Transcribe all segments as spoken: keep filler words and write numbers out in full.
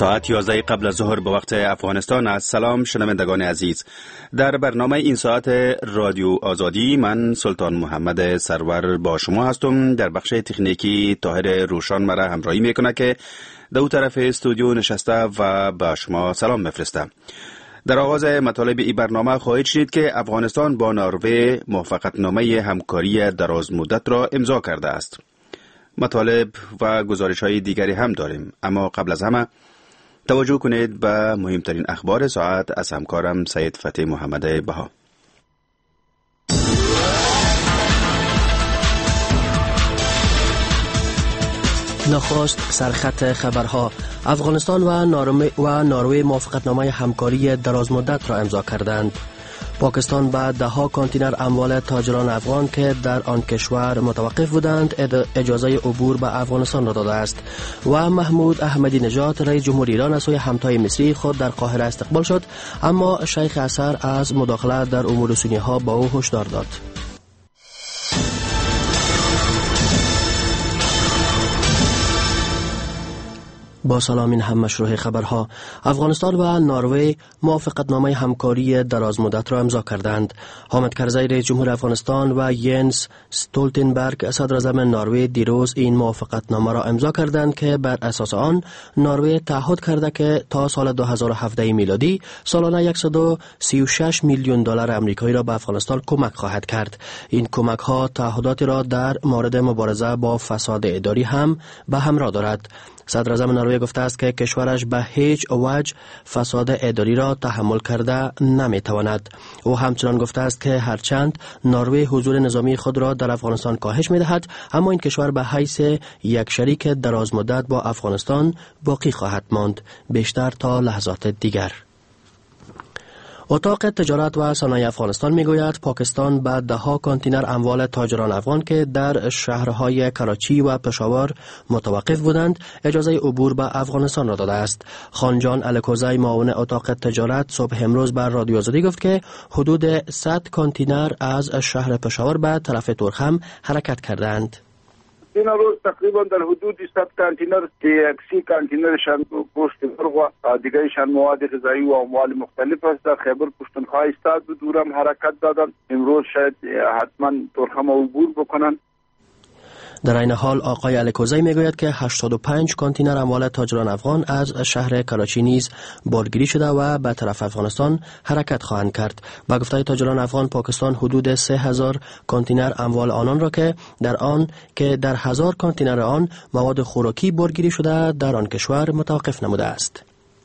ساعت یازده قبل از ظهر به وقت افغانستان است. سلام شنوندگان عزیز. در برنامه این ساعت رادیو آزادی من سلطان محمد سرور با شما هستم. در بخش تکنیکی طاهر روشان مرا همراهی میکنه که دو طرف استودیو نشسته و با شما سلام بفرسته. در آغاز مطالب این برنامه خواهید شنید که افغانستان با نروژ موافقتنامه همکاری دراز مدت را امضا کرده است. مطالب و گزارش های دیگری هم داریم، اما قبل از همه توجه کنید به مهمترین اخبار ساعت از همکارم سید فتح محمد بها. نخست سرخط خبرها: افغانستان و نروژ و نروژ موافقتنامه همکاری دراز مدت را امضا کردند. پاکستان به ده ها کانتینر اموال تاجران افغان که در آن کشور متوقف بودند اجازه عبور به افغانستان را داده است. و محمود احمدی نژاد رئیس جمهور ایران از سوی همتای مصری خود در قاهره استقبال شد، اما شیخ اثر از مداخله در امور سنی ها با او هشدار داد. با سلام، این هم مشروع خبرها. افغانستان و نروژ موافقتنامه همکاری دراز مدت را امضا کردند. حامد کرزی رئیس جمهور افغانستان و ینس استولتنبرگ صدر اعظم نروژ دیروز این موافقتنامه را امضا کردند که بر اساس آن نروژ تعهد کرده که تا سال دو هزار و هفده میلادی سالانه صد و سی و شش میلیون دلار آمریکایی را به افغانستان کمک خواهد کرد. این کمک ها تعهداتی را در مورد مبارزه با فساد اداری هم به همراه دارد. صدر اعظم نروژ گفته است که کشورش به هیچ وجه فساد اداری را تحمل کرده نمیتواند. او همچنان گفته است که هرچند نروژ حضور نظامی خود را در افغانستان کاهش میدهد، اما این کشور به حیث یک شریک دراز مدت با افغانستان باقی خواهد ماند، بیشتر تا لحظات دیگر. اتاق تجارت و صنایع افغانستان میگوید پاکستان به ده ها کانتینر اموال تاجران افغان که در شهرهای کراچی و پشاور متوقف بودند اجازه عبور به افغانستان را داده است. خانجان الکوزی معاون اتاق تجارت صبح امروز بر رادیو آزادی گفت که حدود صد کانتینر از شهر پشاور به طرف تورخم حرکت کردند. این روز تقریبا در حدود صد کانتینر که سی کانتینرشان گوشت مرغ و دیگرشان مواد غذایی و اموال مختلف است در خیبر پختونخوا ایستاد و دورم حرکت دادند. امروز شاید حتما تورخم عبور بکنند. در این حال آقای الکوزی میگوید که هشتاد و پنج کانتینر اموال تاجران افغان از شهر کراچی نیز بارگیری شده و به طرف افغانستان حرکت خواهند کرد. با گفته تاجران افغان، پاکستان حدود سه هزار کانتینر اموال آنان را که در آن که در هزار کانتینر آن مواد خوراکی بارگیری شده در آن کشور متوقف نموده است.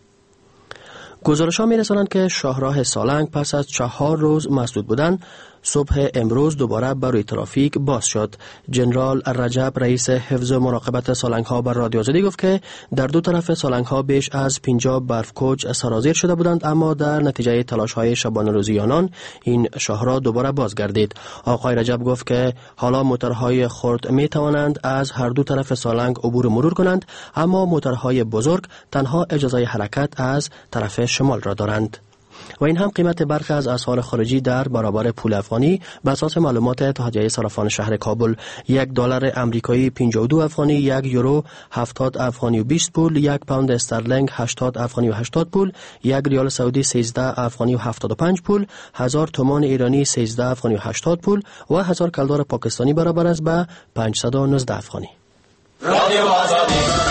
گزارش‌ها می‌رسانند که شاهراه سالنگ پس از چهار روز مسدود بودن صبح امروز دوباره بر روی ترافیک باز شد. جنرال رجب رئیس حفظ و مراقبت سالنگ‌ها بر رادیو آزادی گفت که در دو طرف سالنگ‌ها بیش از پنجاه برف‌کوچ سرازیر شده بودند، اما در نتیجه تلاش‌های شبانه روزی آنان این شاهراه دوباره بازگردید. آقای رجب گفت که حالا موتورهای خرد می‌توانند از هر دو طرف سالنگ عبور مرور کنند، اما موتورهای بزرگ تنها اجازه حرکت از طرف شمال را دارند. و این هم قیمت برخی از اسعار خارجی در برابر پول افغانی به اساس معلومات اتحادیه صرافان شهر کابل: یک دلار امریکایی پنجاه و دو افغانی، یک یورو هفتاد افغانی و بیست پول، یک پوند استرلینگ هشتاد افغانی و هشتاد پول، یک ریال سعودی سیزده افغانی و هفتاد و پنج پول، هزار تومان ایرانی سیزده افغانی و هشتاد پول و هزار کلدار پاکستانی برابر است به پانصد و نوزده افغانی. رادیو آزادی.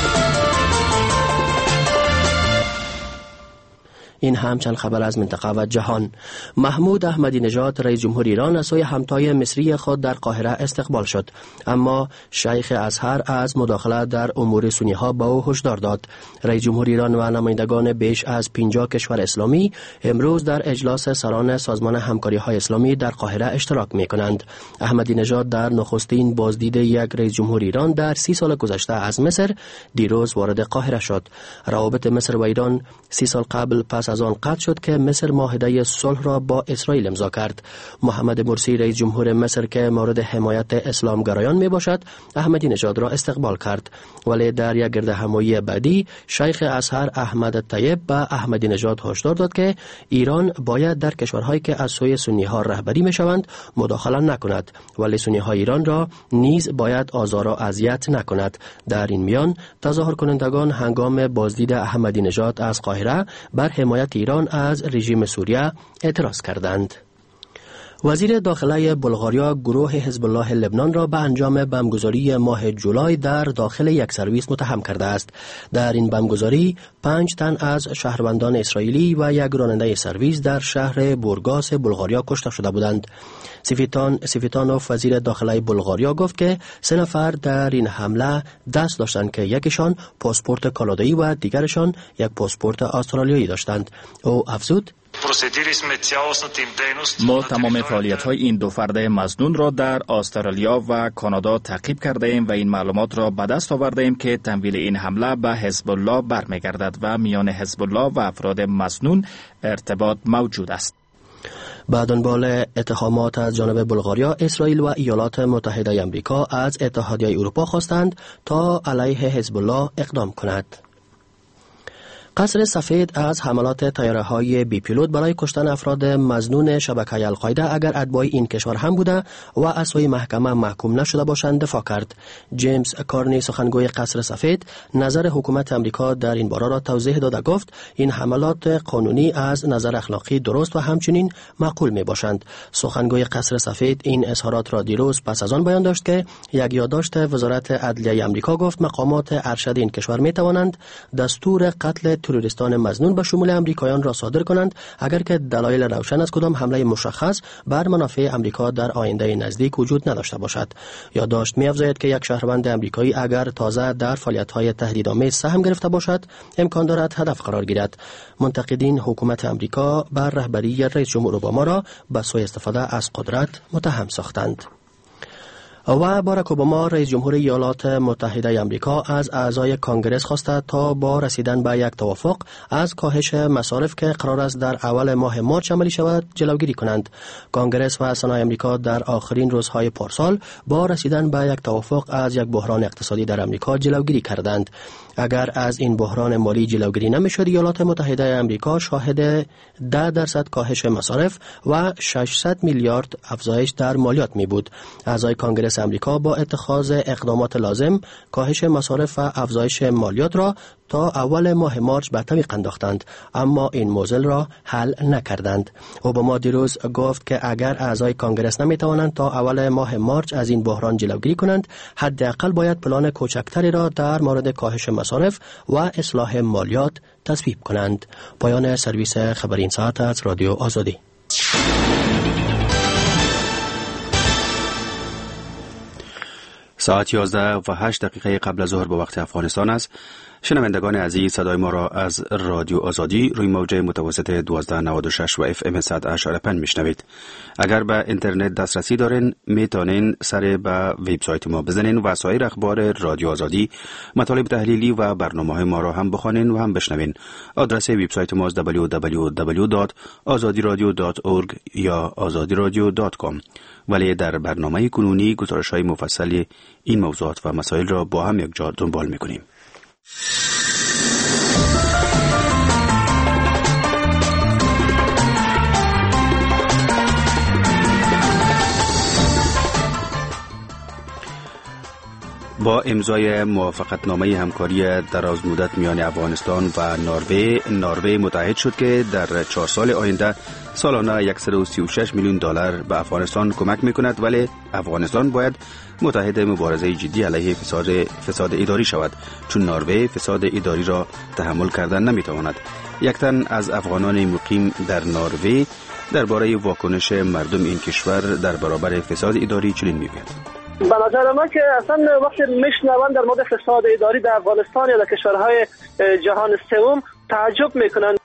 این هم چند خبر از منطقه و جهان. محمود احمدی نژاد رئیس جمهور ایران از سوی همتای مصری خود در قاهره استقبال شد، اما شیخ اثر از مداخله در امور سنی ها با او هشدار داد. رئیس جمهور ایران و نمایندگان بیش از پنجاه کشور اسلامی امروز در اجلاس سران سازمان همکاری های اسلامی در قاهره اشتراک می کنند. احمدی نژاد در نخستین بازدید یک رئیس جمهور ایران در سی سال گذشته از مصر دیروز وارد قاهره شد. روابط مصر و ایران سی سال قبل پس از از آن قطع شد که مصر معاهده صلح را با اسرائیل امضا کرد. محمد مرسی رئیس جمهور مصر که مورد حمایت اسلامگرایان می باشد احمدی نژاد را استقبال کرد، ولی در یک گرد همایی بعدی شیخ ازهر احمد طیب به احمدی نژاد هشدار داد که ایران باید در کشورهایی که از سوی سنی ها رهبری می شوند مداخله نکند، ولی سنی ها ایران را نیز باید آزار و اذیت نکند. در این میان تظاهر کنندگان هنگام بازدید احمدی نژاد از قاهره بر حمایت ایران از رژیم سوریه اعتراض کردند. وزیر داخله بلغاریا گروه حزب الله لبنان را به انجام بمبگذاری ماه جولای در داخل یک سرویس متهم کرده است. در این بمبگذاری پنج تن از شهروندان اسرائیلی و یک راننده سرویس در شهر بورگاس بلغاریا کشته شده بودند. سیفیتان سیفیتانوف وزیر داخله بلغاریا گفت که سه نفر در این حمله دست داشتند که یکیشان پاسپورت کانادایی و دیگرشان یک پاسپورت استرالیایی داشتند. او افزود: ما تمام فعالیت‌های این دو فرد مظنون را در استرالیا و کانادا تعقیب کرده ایم و این معلومات را به دست آورده ایم که تمویل این حمله به حزب الله برمیگردد و میان حزب الله و افراد مظنون ارتباط موجود است. بعد دنبال اتهامات از جانب بلغاریا، اسرائیل و ایالات متحده آمریکا از اتحادیه اروپا خواستند تا علیه حزب الله اقدام کند. قصر سفید از حملات طیاره‌های بی پیلوت برای کشتن افراد مظنون شبکه القاعده اگر اتباع این کشور هم بوده و از سوی محکمه محکوم نشده باشند دفاع کرد. جیمز کارنی سخنگوی قصر سفید نظر حکومت امریکا در این باره را توضیح داده گفت این حملات قانونی از نظر اخلاقی درست و همچنین معقول می باشند. سخنگوی قصر سفید این اظهارات را دیروز پس از آن بیان داشت که یک یادداشت وزارت عدلیه امریکا گفت مقامات ارشد این کشور می توانند دستور قتل تروریستان مظنون به شمول امریکایان را صادر کنند اگر که دلایل روشن از کدام حمله مشخص بر منافع امریکا در آینده نزدیک وجود نداشته باشد. یادداشت می‌افزاید که یک شهروند امریکایی اگر تازه در فعالیت‌های تهدیدآمیز سهم گرفته باشد امکان دارد هدف قرار گیرد. منتقدین حکومت امریکا بر رهبری رئیس جمهور اوباما را به سوء استفاده از قدرت متهم ساختند. و باراک اوباما رئیس جمهور ایالات متحده آمریکا از اعضای کانگرس خواسته تا با رسیدن به یک توافق از کاهش مصارف که قرار است در اول ماه مارچ عملی شود جلوگیری کنند. کانگرس و سنای آمریکا در آخرین روزهای پارسال با رسیدن به یک توافق از یک بحران اقتصادی در آمریکا جلوگیری کردند. اگر از این بحران مالی جلوگیری نمیشد ایالات متحده آمریکا شاهد ده درصد کاهش مصارف و ششصد میلیارد افزایش در مالیات می بود. اعضای کانگرس امریکا با اتخاذ اقدامات لازم کاهش مصارف و افزایش مالیات را تا اول ماه مارچ به تعویق انداختند، اما این موضوع را حل نکردند. اوباما دیروز گفت که اگر اعضای کانگرس نمی توانند تا اول ماه مارچ از این بحران جلوگیری کنند حداقل باید پلان کوچکتری را در مورد کاهش مصارف و اصلاح مالیات تصویب کنند. پایان سرویس خبری این ساعت از رادیو آزادی. ساعت یازده و هشت دقیقه قبل از ظهر به وقت افغانستان است. شنوندگان عزیز، صدای ما را از رادیو آزادی روی موج متوسط دوازده نود و شش و اف ام صد و هشت و پنج میشنوید. اگر به اینترنت دسترسی دارین میتونین سر به وبسایت ما بزنین و سایر اخبار رادیو آزادی، مطالب تحلیلی و برنامه‌های ما را هم بخوانین و هم بشنوین. آدرس وبسایت ما است دبلیو دبلیو دبلیو دات آزادی رادیو دات اورگ یا آزادی رادیو دات کام. ولی در برنامه کنونی گزارش‌های مفصل این موضوعات و مسائل را با هم یک جا دنبال می‌کنیم. با امضای موافقتنامه همکاری درازمدت میان افغانستان و نروژ، نروژ متعهد شد که در چهار سال آینده سالانه صد و سی و شش میلیون دلار به افغانستان کمک میکند، ولی افغانستان باید متحد مبارزه جدی علیه فساد فساد اداری شود، چون نروژ فساد اداری را تحمل کردن نمیتواند. یک تن از افغانان مقیم در نروژ درباره واکنش مردم این کشور در برابر فساد اداری چنین میگوید: به نظر من که اصلا وقتی میشنون در مورد فساد اداری در افغانستان یا در کشورهای جهان سوم تعجب میکنن.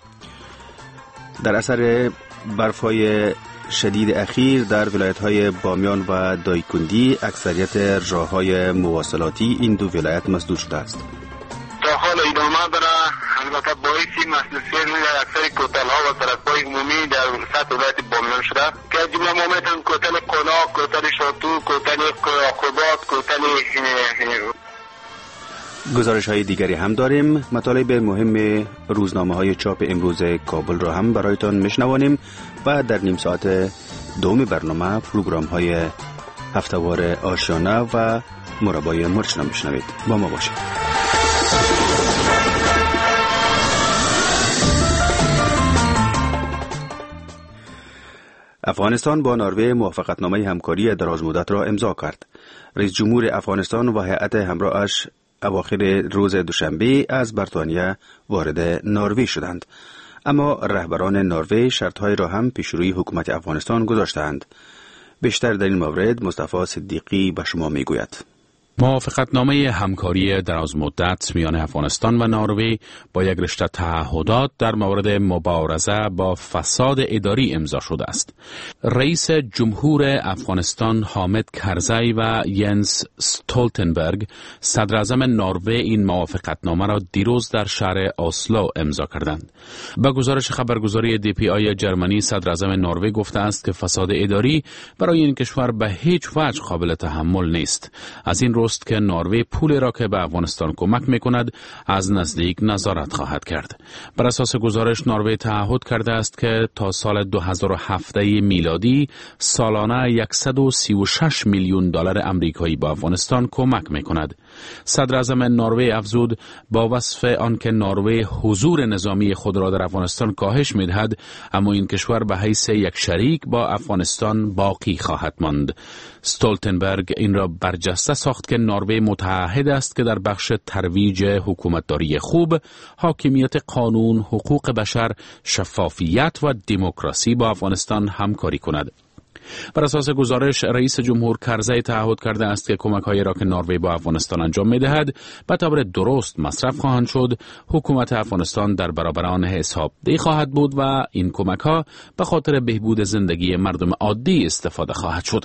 در اثر برفای شدید اخیر در ولایت‌های بامیان و دایکندی اکثریت راه‌های مواصلاتی این دو ولایت مسدود شده است. تا حال ادامه داره. البته باعث مسئله سیل در اکثر کوتل ها و سرک‌های عمومی در سطح ولایت بامیان شده که جمله ما میتونیم کوتل قناق، کوتل شاتو، کوتل عقوبات، کوتل. گزارش های دیگری هم داریم. مطالب مهم روزنامه های چاپ امروز کابل را هم برایتان میشنوانیم و در نیم ساعت دوم برنامه پروگرام های هفتهوار آشیانه و مربای مرچ را میشنوید. با ما باشید. افغانستان با نروژ موافقتنامه همکاری درازمدت را امضا کرد. رئیس جمهور افغانستان و هیئت همراهش اواخر روز دوشنبه از بریتانیا وارد نروژ شدند، اما رهبران نروژ شرطهای را هم پیش روی حکومت افغانستان گذاشتند. بیشتر در این مورد مصطفی صدیقی به شما میگوید. موافقتنامه همکاری درازمدت میان افغانستان و نروژ با یک رشته تعهدات در مورد مبارزه با فساد اداری امضا شده است. رئیس جمهور افغانستان حامد کرزی و ینس استولتنبرگ صدر اعظم نروژ این موافقتنامه را دیروز در شهر اسلو امضا کردند. با گزارش خبرگزاری دی پی آی جرمنی صدر اعظم نروژ گفته است که فساد اداری برای این کشور به هیچ وجه قابل تحمل نیست. از این است که نروژ پول را که به افغانستان کمک می‌کند از نزدیک نظارت خواهد کرد. بر اساس گزارش نروژ تعهد کرده است که تا سال دو هزار و هفده میلادی سالانه صد و سی و شش میلیون دلار آمریکایی به افغانستان کمک می‌کند. صدر اعظم نروژ افزود با وصف آنکه نروژ حضور نظامی خود را در افغانستان کاهش می‌دهد، اما این کشور به حیث یک شریک با افغانستان باقی خواهد ماند. استولتنبرگ این را برجسته ساخت که نروژ متعهد است که در بخش ترویج حکومتداری خوب، حاکمیت قانون، حقوق بشر، شفافیت و دموکراسی با افغانستان همکاری کند. بر اساس گزارش رئیس جمهور کرزی تعهد کرده است که کمک‌هایی را که نروژ با افغانستان انجام می‌دهد به طور درست مصرف خواهند شد. حکومت افغانستان در برابر آن حسابدهی خواهد بود و این کمک‌ها به خاطر بهبود زندگی مردم عادی استفاده خواهد شد.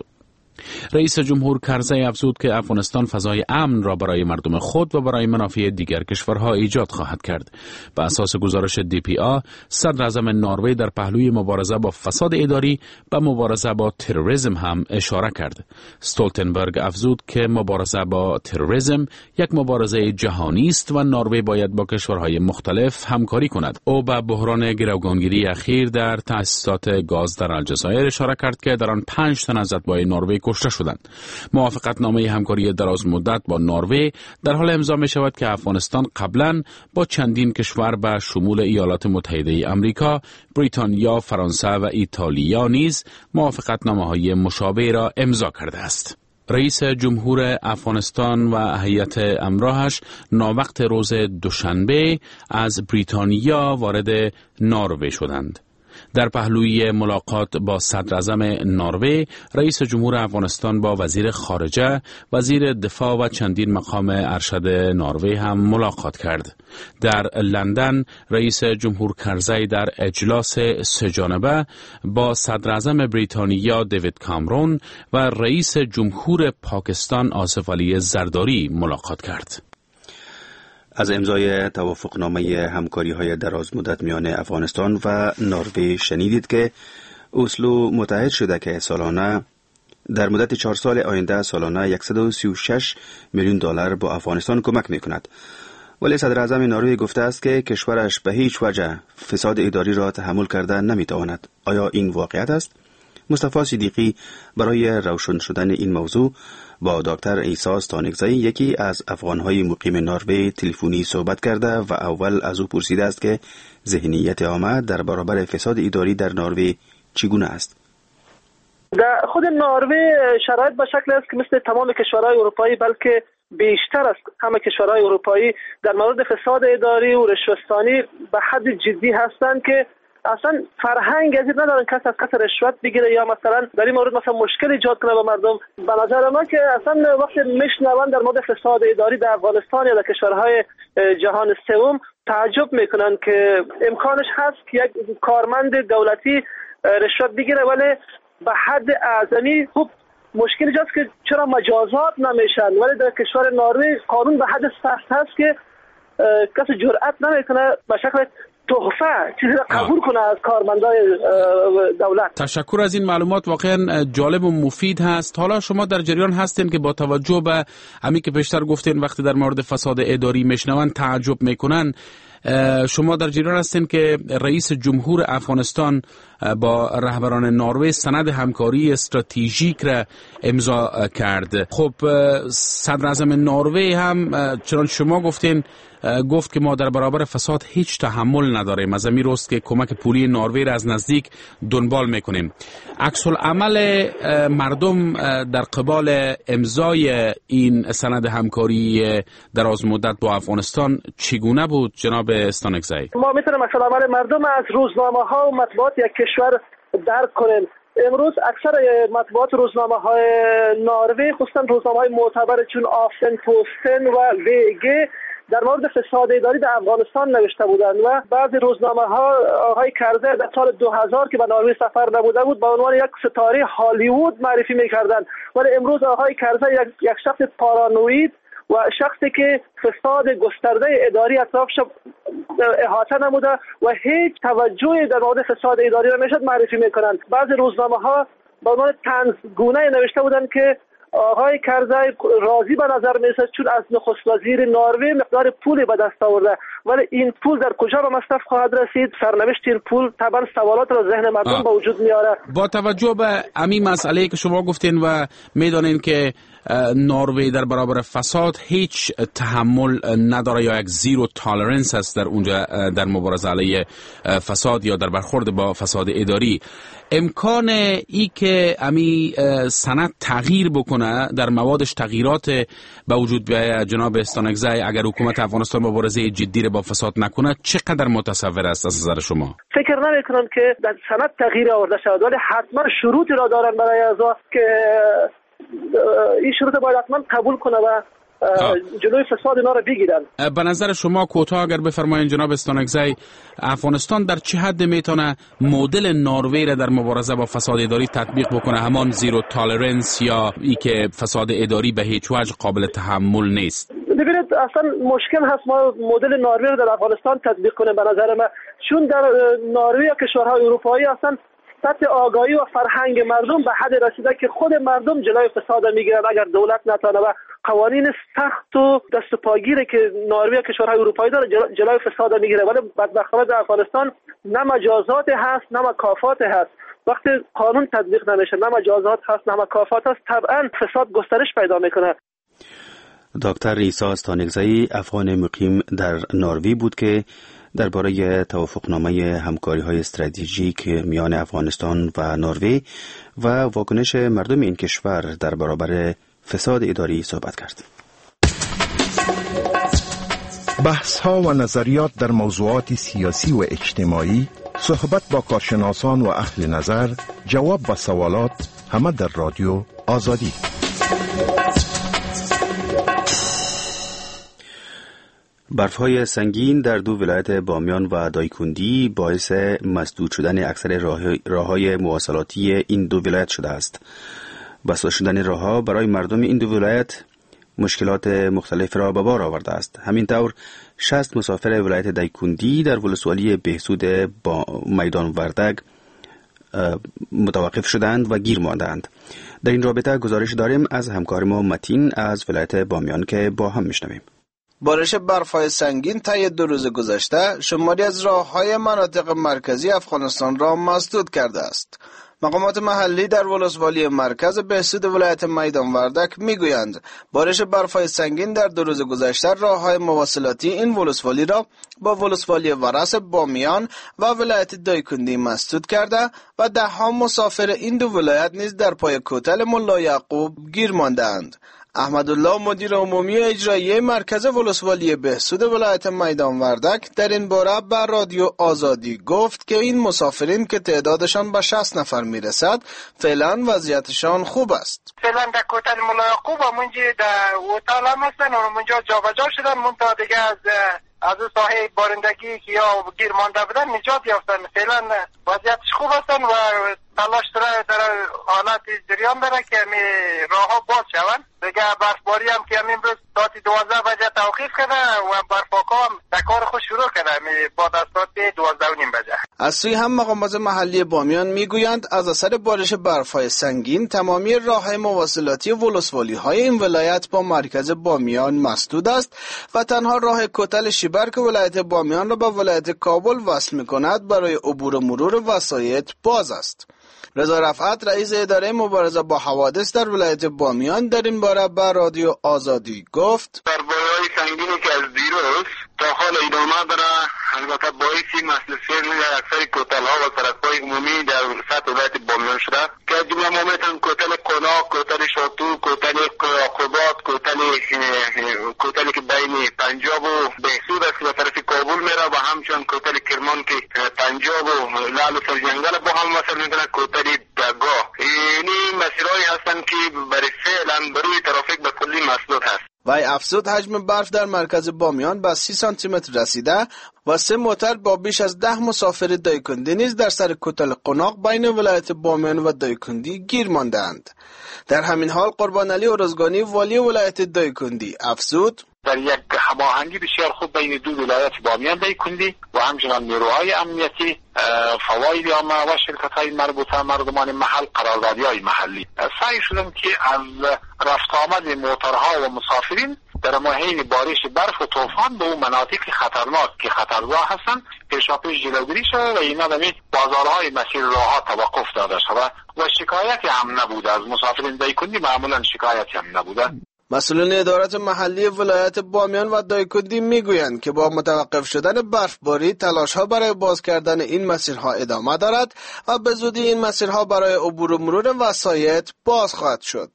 رئیس جمهور کرزی افزود که افغانستان فضای امن را برای مردم خود و برای منافع دیگر کشورها ایجاد خواهد کرد. به اساس گزارش دی پی آ، صدر اعظم نروژ در پهلوی مبارزه با فساد اداری به مبارزه با تروریسم هم اشاره کرد. استولتنبرگ افزود که مبارزه با تروریسم یک مبارزه جهانی است و نروژ باید با کشورهای مختلف همکاری کند. او به بحران گروگانگیری اخیر در تأسیسات گاز در الجزایر اشاره کرد که در آن پنج تن از اتباع نروژ کشته شدند. موافقتنامه همکاری دراز مدت با نروژ در حال امضا می شود که افغانستان قبلا با چندین کشور به شمول ایالات متحده آمریکا، بریتانیا، فرانسه و ایتالیا نیز موافقتنامه‌های مشابه را امضا کرده است. رئیس جمهور افغانستان و هیئت همراهش ناوقت روز دوشنبه از بریتانیا وارد نروژ شدند. در پهلوی ملاقات با صدر اعظم نروژ، رئیس جمهور افغانستان با وزیر خارجه، وزیر دفاع و چندین مقام ارشد نروژ هم ملاقات کرد. در لندن، رئیس جمهور کرزی در اجلاس سه‌جانبه با صدر اعظم بریتانیا دیوید کامرون و رئیس جمهور پاکستان آصف علی زرداری ملاقات کرد. از امضای توافقنامه همکاری‌های درازمدت میان افغانستان و نروژ شنیدید که اسلو متحد شده که سالانه در مدت چهار سال آینده سالانه صد و سی و شش میلیون دلار با افغانستان کمک میکند. ولی صدر اعظم نروژ گفته است که کشورش به هیچ وجه فساد اداری را تحمل کرده نمیتواند. آیا این واقعیت است؟ مصطفی صدیقی برای روشن شدن این موضوع با دکتر عیسی استانکزی، یکی از افغانهای مقیم نروژ، تلفنی صحبت کرده و اول از او پرسیده است که ذهنیت عامه در برابر فساد اداری در نروژ چگونه است. در خود نروژ شرایط به شکل است که مثل تمام کشورهای اروپایی بلکه بیشتر از همه کشورهای اروپایی در مورد فساد اداری و رشوه‌ستانی به حد جدی هستند که اصلا فرهنگ از این ندارن کس از کس رشوت بگیره یا مثلا در این مورد مثلا مشکل ایجاد کنه به مردم. به نظر من که اصلا وقتی میشنون در مورد فساد اداری در افغانستان یا در کشورهای جهان سوم تعجب میکنن که امکانش هست که یک کارمند دولتی رشوت بگیره، ولی به حد اعظمی خوب مشکل اینجاست که چرا مجازات نمیشن. ولی در کشور نروژ قانون به حد سخت هست که کسی جرئت نمیکنه به شکل تحفه چیزی را قبول کنه از کارمندای دولت. تشکر از این معلومات، واقعا جالب و مفید هست. حالا شما در جریان هستین که با توجه به همین که پیشتر گفتین وقتی در مورد فساد اداری میشنون تعجب میکنن، شما در جریان هستین که رئیس جمهور افغانستان با رهبران نروژ سند همکاری استراتژیک را امضا کرد. خب صدر اعظم نروژ هم چنان شما گفتین گفت که ما در برابر فساد هیچ تحمل نداریم، از همین روست که کمک پولی نروژ را از نزدیک دنبال میکنیم. عکس العمل مردم در قبال امضای این سند همکاری دراز مدت با افغانستان چگونه بود جناب استانکزی؟ ما میتونیم عکس العمل مردم از روزنامه ها و مطبوعات یک کشور درک کنیم. امروز اکثر مطبوعات روزنامه های نروژ، خصوصا روزنامه های معتبر چون آفتن پوستن و ویگه، در مورد فساد اداری در افغانستان نوشته بودند و بعضی روزنامه ها آقای کرزی در سال دو هزار که به نروژ سفر نبوده بود به عنوان یک ستاره هالیوود معرفی می‌کردند، ولی امروز آقای کرزی یک, یک شخص پارانوید و شخصی که فساد گسترده اداری اطرافش احاطه نموده و هیچ توجهی در مورد فساد اداری نمیشد معرفی میکنند. بعضی روزنامه ها به عنوان طنزگونه نوشته بودند که آقای کرزی راضی به نظر میرسد چون از نخست وزیر نروژ مقدار پولی به دست آورده، ولی این پول در کجا به مصرف خواهد رسید؟ سرنوشت این پول طبعا سوالات را ذهن مردم به وجود میاره. با توجه به همین مسئله که شما گفتین و میدانین که نروژ در برابر فساد هیچ تحمل نداره یا یک زیرو تالرنس است در اونجا در مبارزه علیه فساد یا در برخورد با فساد اداری، امکان ای که امی سند تغییر بکنه در موادش تغییرات به وجود بیاید جناب استانکزی اگر حکومت افغانستان مبارزه جدی را با فساد نکنه چقدر متصور است از نظر شما؟ فکر نمی کنم که در سند تغییر آورده شود، ولی حتما شروطی را دارن برای اعضا که این شروط باید حتما قبول کنه و جلوی فساد اینا رو بگیرن. به نظر شما کوتاه اگر بفرمایید جناب استانکزی، افغانستان در چه حد میتونه مدل نروژ را در مبارزه با فساد اداری تطبیق بکنه، همان زیرو تالرنس یا ای که فساد اداری به هیچ وجه قابل تحمل نیست؟ ببینید اصلا مشکل هست ما مدل نروژ رو در افغانستان تطبیق کنیم به نظر من، چون در نروژ یا کشورهای اروپایی اصلا سطح آگاهی و فرهنگ مردم به حد رسیده که خود مردم جلوی فساد میگیرن اگر دولت نتونه و قوانین سخت و دست پاگیری که نروژ کشورهای اروپایی داره جلوی فساد میگیره، ولی بدبختانه در افغانستان نه مجازات هست نه مکافات هست. وقتی قانون تطبیق نمیشه نه مجازات هست نه مکافات هست، طبعا فساد گسترش پیدا میکنه. دکتر عیسی استانکزی افغان مقیم در نروژ بود که درباره توافقنامه همکاری‌های استراتژیک میان افغانستان و نروژ و واکنش مردم این کشور در برابر فساد اداری صحبت کرد. بحث‌ها و نظریات در موضوعات سیاسی و اجتماعی، صحبت با کارشناسان و اهل نظر، جواب و سوالات، همه در رادیو آزادی. برف‌های سنگین در دو ولایت بامیان و دایکندی باعث مسدود شدن اکثر راه‌های مواصلاتی این دو ولایت شده است. بسته شدن راه‌ها برای مردم این دو ولایت مشکلات مختلف را به بار آورده است. همین طور شصت مسافر ولایت دایکندی در ولسوالی بهسود با میدان وردک متوقف شدند و گیر ماندند. در این رابطه گزارش داریم از همکار ما متین از ولایت بامیان که با هم میشنویم. بارش برف‌های سنگین طی دو روز گذشته شماری از راه‌های مناطق مرکزی افغانستان را مسدود کرده است. مقامات محلی در ولسوالی مرکز بهسود ولایت میدان وردک میگویند بارش برف‌های سنگین در دو روز گذشته راه‌های مواصلاتی این ولسوالی را با ولسوالی ورس بامیان و ولایت دایکندی مسدود کرده و ده‌ها مسافر این دو ولایت نیز در پای کوتل ملا یعقوب گیر مانده‌اند. احمدالله مدیر عمومی اجرایی مرکز ولسوالی بهسود ولایت میدان وردک در این باره به رادیو آزادی گفت که این مسافرین که تعدادشان به شصت نفر میرسد فعلا وضعیتشان خوب است. فعلا در کوتل ملا یعقوب همونجا در اوتال هم هستن و همونجا جابجا شدن، منتها دیگه از از ساحه بارندگی که یا گیر مانده بودن نجات یافتن. فعلا وضعیتش خوب هستن و تلاش در حالت جریان داره که می راه ها باز شوند. دیگه برفباری هم که امروز ساعت دوازده بجه تا توقیف کرده و برپاکا هم در کار خود شروع کرده با دستات دوازده و نیم بجه. از سوی هم مقامات محلی بامیان میگویند از اثر بارش برف‌های سنگین تمامی راه‌های مواصلاتی ولسوالی‌های این ولایت با مرکز بامیان مسدود است و تنها راه کوتل شیبر که ولایت بامیان را به ولایت کابل وصل می‌کند برای عبور و مرور وسایط باز است. رضا رفعت رئیس اداره مبارزه با حوادث در ولایت بامیان در این باره به رادیو آزادی گفت: در بارهای سنگینی که از دیروز تا حال ادامه داره، البته باعثی مسئله سیر در اکثر کوتل‌ها و سرک‌های عمومی در سطح ولایت بامیان شده که جمله ما میتونیم کوتل قناق، کوتل شاتو، کوتل عقوبات، کوتل کوتلی که بین پنجاب و بهسود است و طرف کابل میره و همچنین کوتل کرمان که پنجاب و لعل و سرجنگل با هم وصل میکنه، کوتل دگاه. اینی مسیرهایی هستند که برای فعلا بروی ترافیک به کلی مسدود هست. وی افزود حجم برف در مرکز بامیان به سی سانتی متر رسیده و سه موتر با بیش از ده مسافر دایکندی نیز در سر کوتل قناق بین ولایت بامیان و دایکندی گیر ماندند. در همین حال قربان علی ارزگانی والی ولایت دایکندی افزود: در یک هماهنگی بسیار خوب بین دو ولایت بامیان دایکندی و همچنان نیروهای امنیتی، فواید عامه و شرکت‌های مربوطه مردمان محل، قراردادی‌های محلی سعی شدند که از رفت آمد موترها و مسافرین در حین بارش برف و طوفان به اون مناطق خطرناک که خطرزا هستند پیشاپیش جلوگیری شود و اینا در بازارهای مسیر راه‌ها توقف داده شود و شکایتی هم نبوده. از مسافرین دایکندی معمولا شکایتی هم نبوده. مسئولان ادارات محلی ولایت بامیان و دایکندی میگویند که با متوقف شدن برفباری تلاش‌ها برای باز کردن این مسیرها ادامه دارد و به زودی این مسیرها برای عبور و مرور وسایط باز خواهد شد.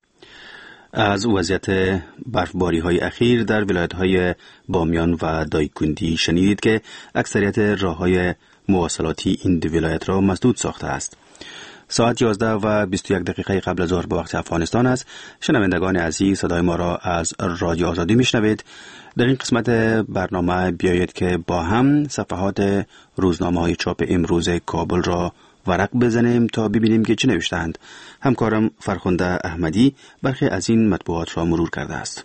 از وضعیت برفباری های اخیر در ولایت های بامیان و دایکندی شنیدید که اکثریت راه های مواصلاتی این دو ولایت را مسدود ساخته است. ساعت یازده و بیست و یک دقیقه قبل از ظهر به وقت افغانستان است. شنوندگان عزیز، صدای ما را از رادیو آزادی میشنوید. در این قسمت برنامه بیایید که با هم صفحات روزنامه های چاپ امروز کابل را ورق بزنیم تا ببینیم که چه نوشتند. همکارم فرخنده احمدی برخی از این مطبوعات را مرور کرده است.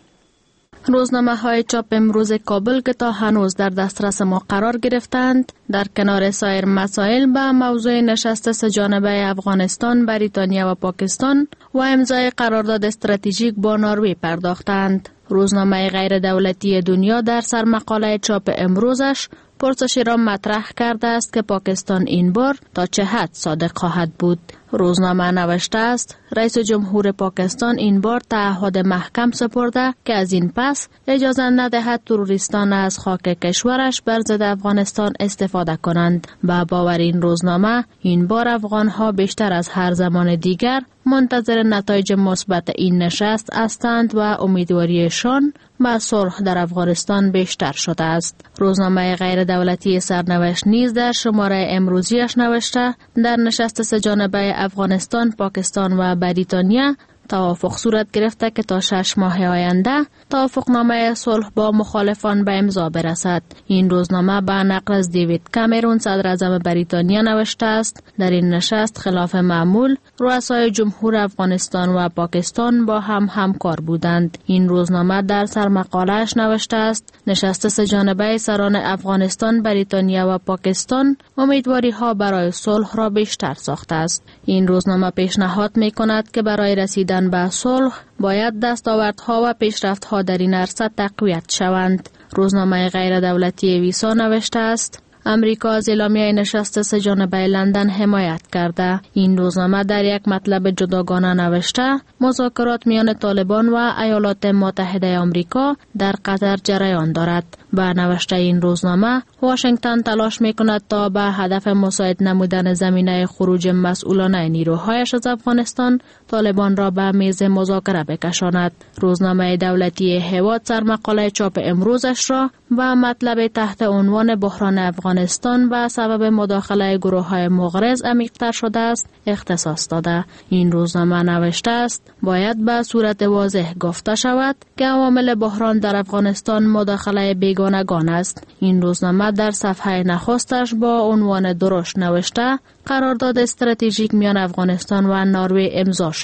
روزنامه های چاپ امروز کابل که تا هنوز در دسترس ما قرار گرفتند در کنار سایر مسائل به موضوع نشست سه جانبه افغانستان، بریتانیا و پاکستان و امضای قرارداد استراتژیک با نروژ پرداختند. روزنامه غیر دولتی دنیا در سرمقاله چاپ امروزش پرسشی را مطرح کرده است که پاکستان این بار تا چه حد صادق خواهد بود. روزنامه نوشته است رئیس جمهور پاکستان این بار تعهد محکم سپرده که از این پس اجازه ندهد تروریستان از خاک کشورش بر ضد افغانستان استفاده کنند. با باور این روزنامه این بار افغانها بیشتر از هر زمان دیگر منتظر نتایج مثبت این نشست هستند و امیدواریشان به صلح در افغانستان بیشتر شده است. روزنامه غیر دولتی سرنوشت نیز در شماره امروزیش نوشته در نشست سه جانبه افغانستان، پاکستان و بریتانیا توافق صورت گرفته که تا شش ماه آینده توافقنامه صلح با مخالفان به امضا برسد. این روزنامه به نقل از دیوید کامرون صدر اعظم بریتانیا نوشته است در این نشست خلاف معمول رؤسای جمهور افغانستان و پاکستان با هم همکار بودند. این روزنامه در سرمقاله‌اش نوشته است نشست سه جانبه سران افغانستان، بریتانیا و پاکستان امیدواری ها برای صلح را بیشتر ساخته است. این روزنامه پیشنهاد می کند که برای رسیدن به صلح باید دستاوردها و پیشرفت‌ها در این عرصه تقویت شوند. روزنامه غیر دولتی ویسا نوشته است امریکا از اعلامیه نشست سه جانبه لندن حمایت کرده. این روزنامه در یک مطلب جداگانه نوشته مذاکرات میان طالبان و ایالات متحده آمریکا در قطر جریان دارد. با نوشته این روزنامه واشنگتن تلاش میکند تا به هدف مساعد نمودن زمینه خروج مسئولانه نیروهایش از افغانستان طالبان را به میز مذاکره بکشاند. روزنامه دولتی هواد سرمقاله چاپ امروزش را و مطلب تحت عنوان بحران افغانستان به سبب مداخله گروه‌های مغرض عمیق‌تر شده است اختصاص داده. این روزنامه نوشته است باید به صورت واضح گفته شود که عوامل بحران در افغانستان مداخله بیگانگان است. این روزنامه در صفحه نخستش با عنوان درشت نوشته قرارداد استراتژیک میان افغانستان و نروژ امضا شد.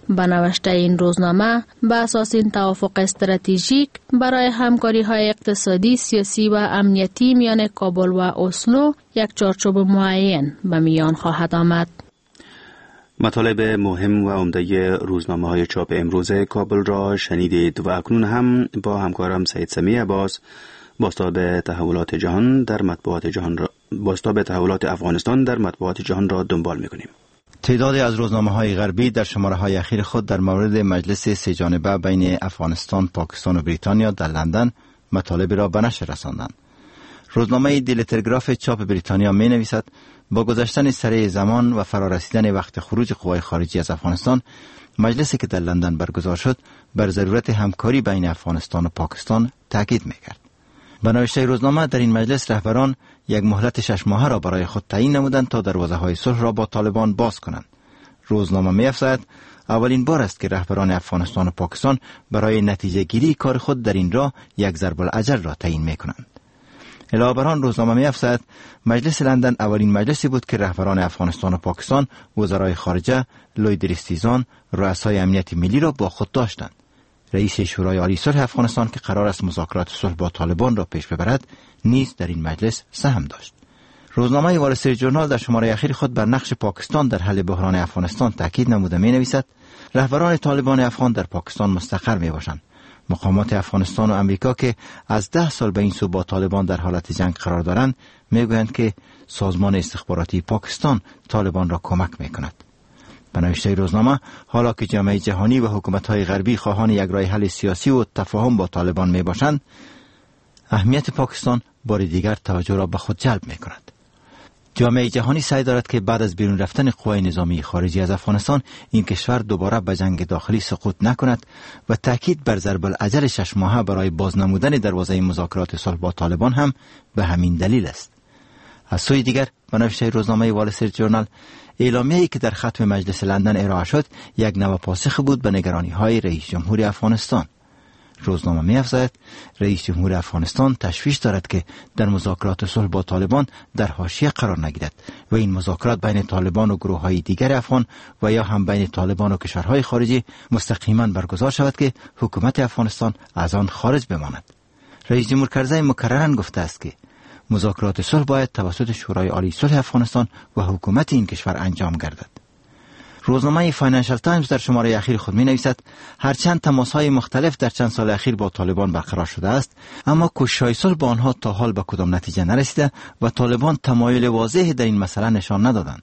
به نوشته این روزنامه به اساس این توافق استراتژیک برای همکاری های اقتصادی، سیاسی و امنیتی میان کابل و اسلو یک چارچوب معین به میان خواهد آمد. مطالب مهم و عمده روزنامه های چاپ امروز کابل را شنیدید و اکنون هم با همکارم سید سمی عباس بازتاب تحولات جهان در مطبوعات جهان را بازتاب تحولات افغانستان در مطبوعات جهان را دنبال می‌کنیم. تعدادی از روزنامه‌های غربی در شماره‌های اخیر خود در مورد مجلس سه جانبه بین افغانستان، پاکستان و بریتانیا در لندن مطالب را به نشر رساندند. روزنامه دیلی تلگراف چاپ بریتانیا می‌نویسد با گذشتن سریع زمان و فرارسیدن وقت خروج قوای خارجی از افغانستان، مجلسی که در لندن برگزار شد بر ضرورت همکاری بین افغانستان و پاکستان تاکید می‌کرد. به نوشته روزنامه در این مجلس رهبران یک مهلت شش ماهه را برای خود تعیین نمودند تا دروازه‌های صلح را با طالبان باز کنند. روزنامه می‌افزاید اولین بار است که رهبران افغانستان و پاکستان برای نتیجه گیری کار خود در این راه یک ضرب الاجل را تعیین می‌کنند. علاوه بر آن روزنامه می‌افزاید مجلس لندن اولین مجلسی بود که رهبران افغانستان و پاکستان، وزرای خارجه، لوید ریستیزان، رؤسای امنیت ملی را با خود داشتند. رئیس شورای عالی صلح افغانستان که قرار است مذاکرات صلح با طالبان را پیش ببرد نیز در این مجلس سهم داشت. روزنامه وال استریت ژورنال در شماره اخیر خود بر نقش پاکستان در حل بحران افغانستان تاکید نموده می‌نویسد رهبران طالبان افغان در پاکستان مستقر می‌باشند. مقامات افغانستان و امریکا که از ده سال به این سو با طالبان در حالت جنگ قرار دارند می‌گویند که سازمان استخباراتی پاکستان طالبان را کمک می‌کند. به نوشته روزنامه حالا که جامعه جهانی و حکومت‌های غربی خواهان یک راه حل سیاسی و تفاهم با طالبان میباشند، اهمیت پاکستان بار دیگر توجه را به خود جلب میکند. جامعه جهانی سعی دارد که بعد از بیرون رفتن قوای نظامی خارجی از افغانستان این کشور دوباره به جنگ داخلی سقوط نکند و تاکید بر ضرب الاجل شش ماهه برای بازنمودن دروازه مذاکرات صلح با طالبان هم به همین دلیل است. از سوی دیگر به نوشته روزنامه وال استریت ژورنال اعلامیه‌ای که در ختم مجلس لندن ارائه شد یک نوع پاسخ بود به نگرانی‌های رئیس جمهور افغانستان. روزنامه می‌افزاید رئیس جمهور افغانستان تشویش دارد که در مذاکرات صلح با طالبان در حاشیه قرار نگیرد و این مذاکرات بین طالبان و گروه‌های دیگر افغان و یا هم بین طالبان و کشورهای خارجی مستقیما برگزار شود که حکومت افغانستان از آن خارج بماند. رئیس جمهور کرزی مکرراً گفته است که مذاکرات صلح باید توسط شورای عالی صلح افغانستان و حکومت این کشور انجام گردد. روزنامه فاینانشال تایمز در شماره اخیر خود می‌نویسد هرچند تماس‌های مختلف در چند سال اخیر با طالبان برقرار شده است، اما کوشش‌های صلح با آنها تا حال به کدام نتیجه نرسیده و طالبان تمایل واضحی در این مسئله نشان ندادند.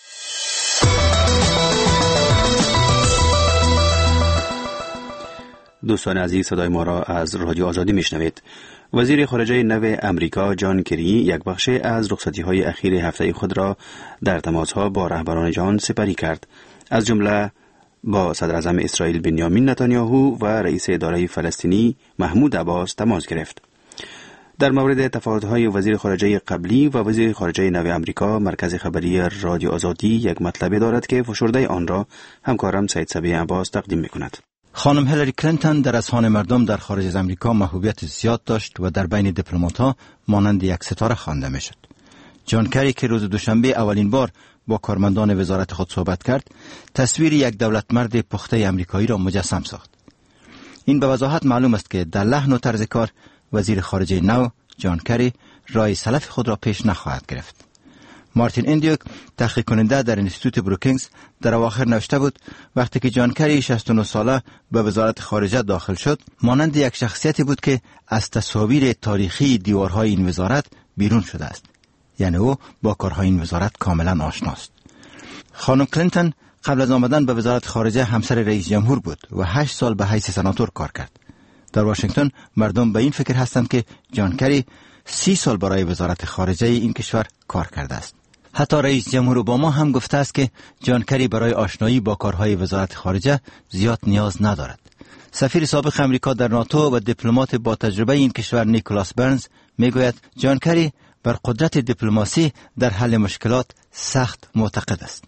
دوستان عزیز، صدای ما را از رادیو آزادی میشنوید. وزیر خارجه نو امریکا جان کری یک بخش از رخصتی‌های اخیر هفته خود را در تماس‌ها با رهبران جهان سپری کرد، از جمله با صدر اعظم اسرائیل بنیامین نتانیاهو و رئیس اداره فلسطینی محمود عباس تماس گرفت. در مورد تفاوت‌های وزیر خارجه قبلی و وزیر خارجه نو امریکا، مرکز خبری رادیو آزادی یک مطلب دارد که فشرده آن را همکارم سید سبی عباس تقدیم می‌کند. خانم هیلاری کلینتون در اذهان مردم در خارج از امریکا محبوبیت زیاد داشت و در بین دیپلمات‌ها مانند یک ستاره خوانده می‌شد. جان کری که روز دوشنبه اولین بار با کارمندان وزارت خود صحبت کرد، تصویر یک دولتمرد پخته امریکایی را مجسم ساخت. این به وضاحت معلوم است که در لحن و طرز کار وزیر خارجه نو جان کری رای سلف خود را پیش نخواهد گرفت. مارتین اندیوک، تحقیق کننده در انستیتوت بروکینگز، در اواخر نوشته بود وقتی که جان کری شصت و نه ساله به وزارت خارجه داخل شد، مانند یک شخصیتی بود که از تصاویر تاریخی دیوارهای این وزارت بیرون شده است. یعنی او با کارهای این وزارت کاملا آشناست. خانم کلینتون قبل از آمدن به وزارت خارجه همسر رئیس جمهور بود و هشت سال به حیث سناتور کار کرد. در واشنگتن مردم به این فکر هستند که جان کری سی سال برای وزارت خارجه این کشور کار کرده است. حتی رئیس جمهور اوباما هم گفته است که جان کری برای آشنایی با کارهای وزارت خارجه زیاد نیاز ندارد. سفیر سابق امریکا در ناتو و دیپلمات با تجربه این کشور نیکولاس برنز میگوید جان کری بر قدرت دیپلماسی در حل مشکلات سخت معتقد است.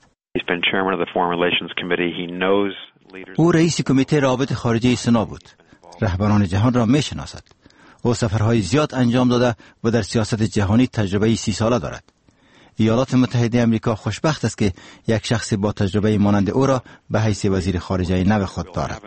او رئیس کمیته روابط خارجه سنا بود. رهبران جهان را میشناسد. او سفرهای زیاد انجام داده و در سیاست جهانی تجربه سی ساله دارد. ایالات متحده آمریکا خوشبخت است که یک شخص با تجربه مانند او را به حیث وزیر خارجه نو خود دارد.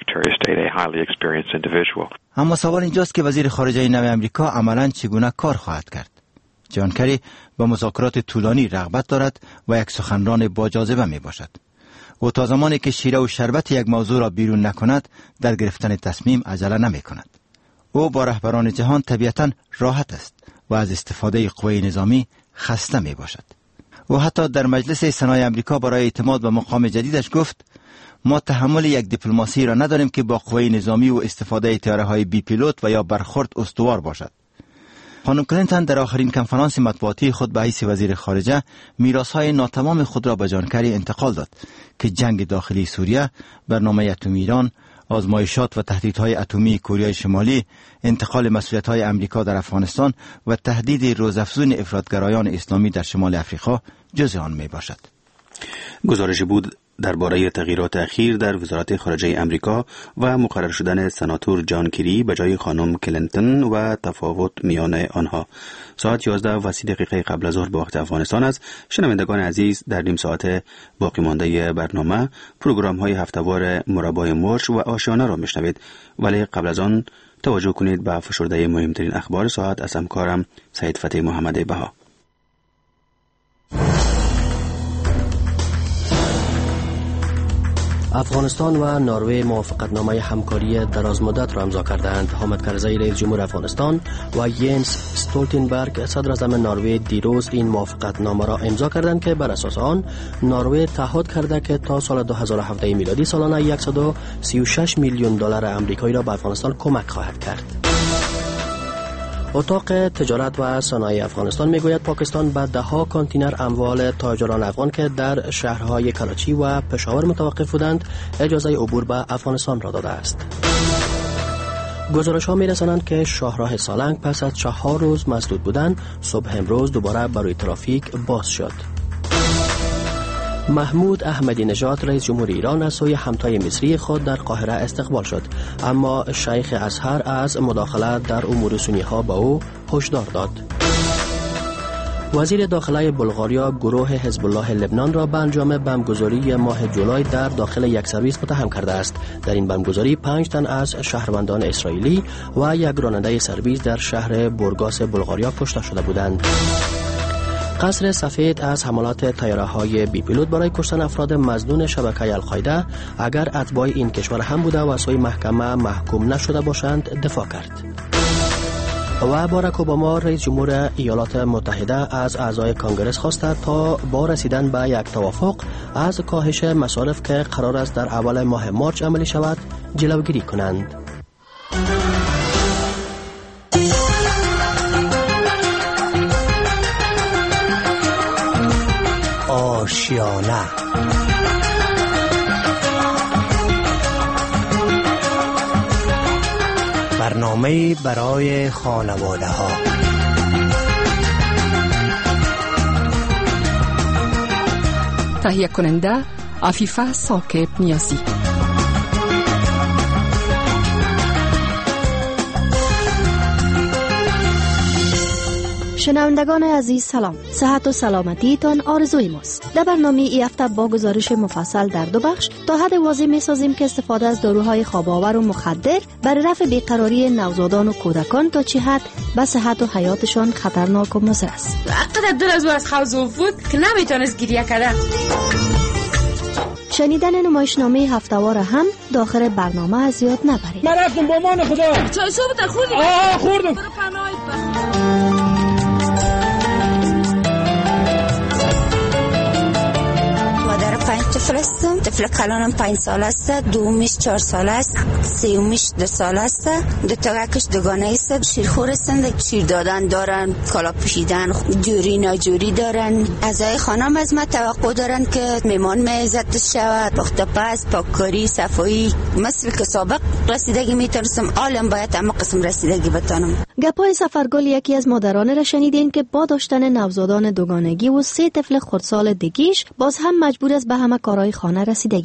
اما سوال اینجاست که وزیر خارجه نو آمریکا عملاً چگونه کار خواهد کرد؟ جان کری با مذاکرات طولانی رغبت دارد و یک سخنران با جاذبه می باشد. او تا زمانی که شیره و شربت یک موضوع را بیرون نکند در گرفتن تصمیم عجله نمی کند. او با رهبران جهان طبیعتاً راحت است و از استفاده قوه نظامی خسته می باشد. او حتی در مجلس سنای آمریکا برای اعتماد به مقام جدیدش گفت ما تحمل یک دیپلماسی را نداریم که با قوه نظامی و استفاده طیاره های بی پیلوت و یا برخورد استوار باشد. خانم کلینتون در آخرین کنفرانس مطبوعاتی خود به حیث وزیر خارجه میراث‌های ناتمام خود را به جان کری انتقال داد که جنگ داخلی سوریه، برنامه اتمی ایران، آزمایشات و تهدیدهای اتمی کره شمالی، انتقال مسئولیت‌های آمریکا در افغانستان و تهدید روزافزون افراطگرایان اسلامی در شمال افریقا جزء آن میباشد. گزارشی بود درباره تغییرات اخیر در وزارت خارجه امریکا و مقرر شدن سناتور جان کری به جای خانم کلینتون و تفاوت میان آنها. ساعت یازده و سی دقیقه قبل از ظهر به وقت افغانستان است. شنوندگان عزیز، در نیم ساعت باقی مانده برنامه پروگرام های هفته‌وار مربای مرچ و آشیانه را میشنوید، ولی قبل از آن توجه کنید به فشرده مهمترین اخبار ساعت از همکارم سید فتحی محمد بها. افغانستان و نروژ موافقتنامه همکاری دراز مدت را امضا کردند. حامد کرزی رئیس جمهور افغانستان و ینس استولتنبرگ صدر اعظم نروژ دیروز این موافقتنامه را امضا کردند که بر اساس آن نروژ تعهد کرده که تا سال دو هزار و هفده میلادی سالانه صد و سی و شش میلیون دلار آمریکایی را به افغانستان کمک خواهد کرد. اتاق تجارت و صنایع افغانستان میگوید پاکستان به ده ها کانتینر اموال تاجران افغان که در شهرهای کراچی و پشاور متوقف بودند اجازه عبور به افغانستان را داده است. گزارش ها می رسانند که شاهراه سالنگ پس از چهار روز مسدود بودن صبح امروز دوباره برای ترافیک باز شد. محمود احمدی نژاد رئیس جمهور ایران از سوی همتای مصری خود در قاهره استقبال شد، اما شیخ ازهر از مداخله در امور سنی ها به او هشدار داد. وزیر داخله بلغاریا گروه حزب الله لبنان را به انجام بمبگذاری ماه جولای در داخل یک سرویس متهم کرده است. در این بمبگذاری پنج تن از شهروندان اسرائیلی و یک راننده سرویس در شهر بورگاس بلغاریا کشته شده بودند. قصر سفید از حملات طیاره های بی پیلوت برای کشتن افراد مظنون شبکه القاعده اگر اتباع این کشور هم بوده و سوی محکمه محکوم نشده باشند دفاع کرد. و باراک اوباما رئیس جمهور ایالات متحده از اعضای کانگرس خواسته تا با رسیدن به یک توافق از کاهش مصارف که قرار است در اول ماه مارچ عملی شود جلوگیری کنند. آشیانه برنامه برای خانواده ها. تهیه کننده عفیفه ساکب نیازی. شنوندگان عزیز سلام، صحت و سلامتی تان آرزوی ماست. در برنامه ای هفته با گزارش مفصل در دو بخش تا حد واضح می سازیم که استفاده از داروهای خواب‌آور و مخدر برای رفع بیقراری نوزادان و کودکان تا چه حد به صحت و حیاتشان خطرناک و مضر است. وقتی دور از از خواب بود که نمیتونست گریه کنه. شنیدن نمایشنامه هفته‌وار هم داخل برنامه از زیاد نبرید. من رفتم با مان خدا. چای صبح تا خوردی؟ آه خوردم. برو پناهی پنج طفل هستم. طفل کلانم پنج سال است، دومیش چهار سال است، سومیش دو سال است، دو تا کش دوگانه است. شیرخور هستند، شیر دادن دارن، کالا پوشیدن، جوری ناجوری دارن. اعضای خانم از من توقع دارن که میمان معزت شود، پخت پز، پاککاری، صفایی. مثل که سابق رسیدگی میتونستم، عالم باید اما قسم رسیدگی بتانم. گپای سفرگل یکی از مادران را شنیدین که با داشتن نوزادان دوگانگی و سه طفل خردسال دیگیش باز هم مجبور است به همه کارهای خانه رسیدگی کنند.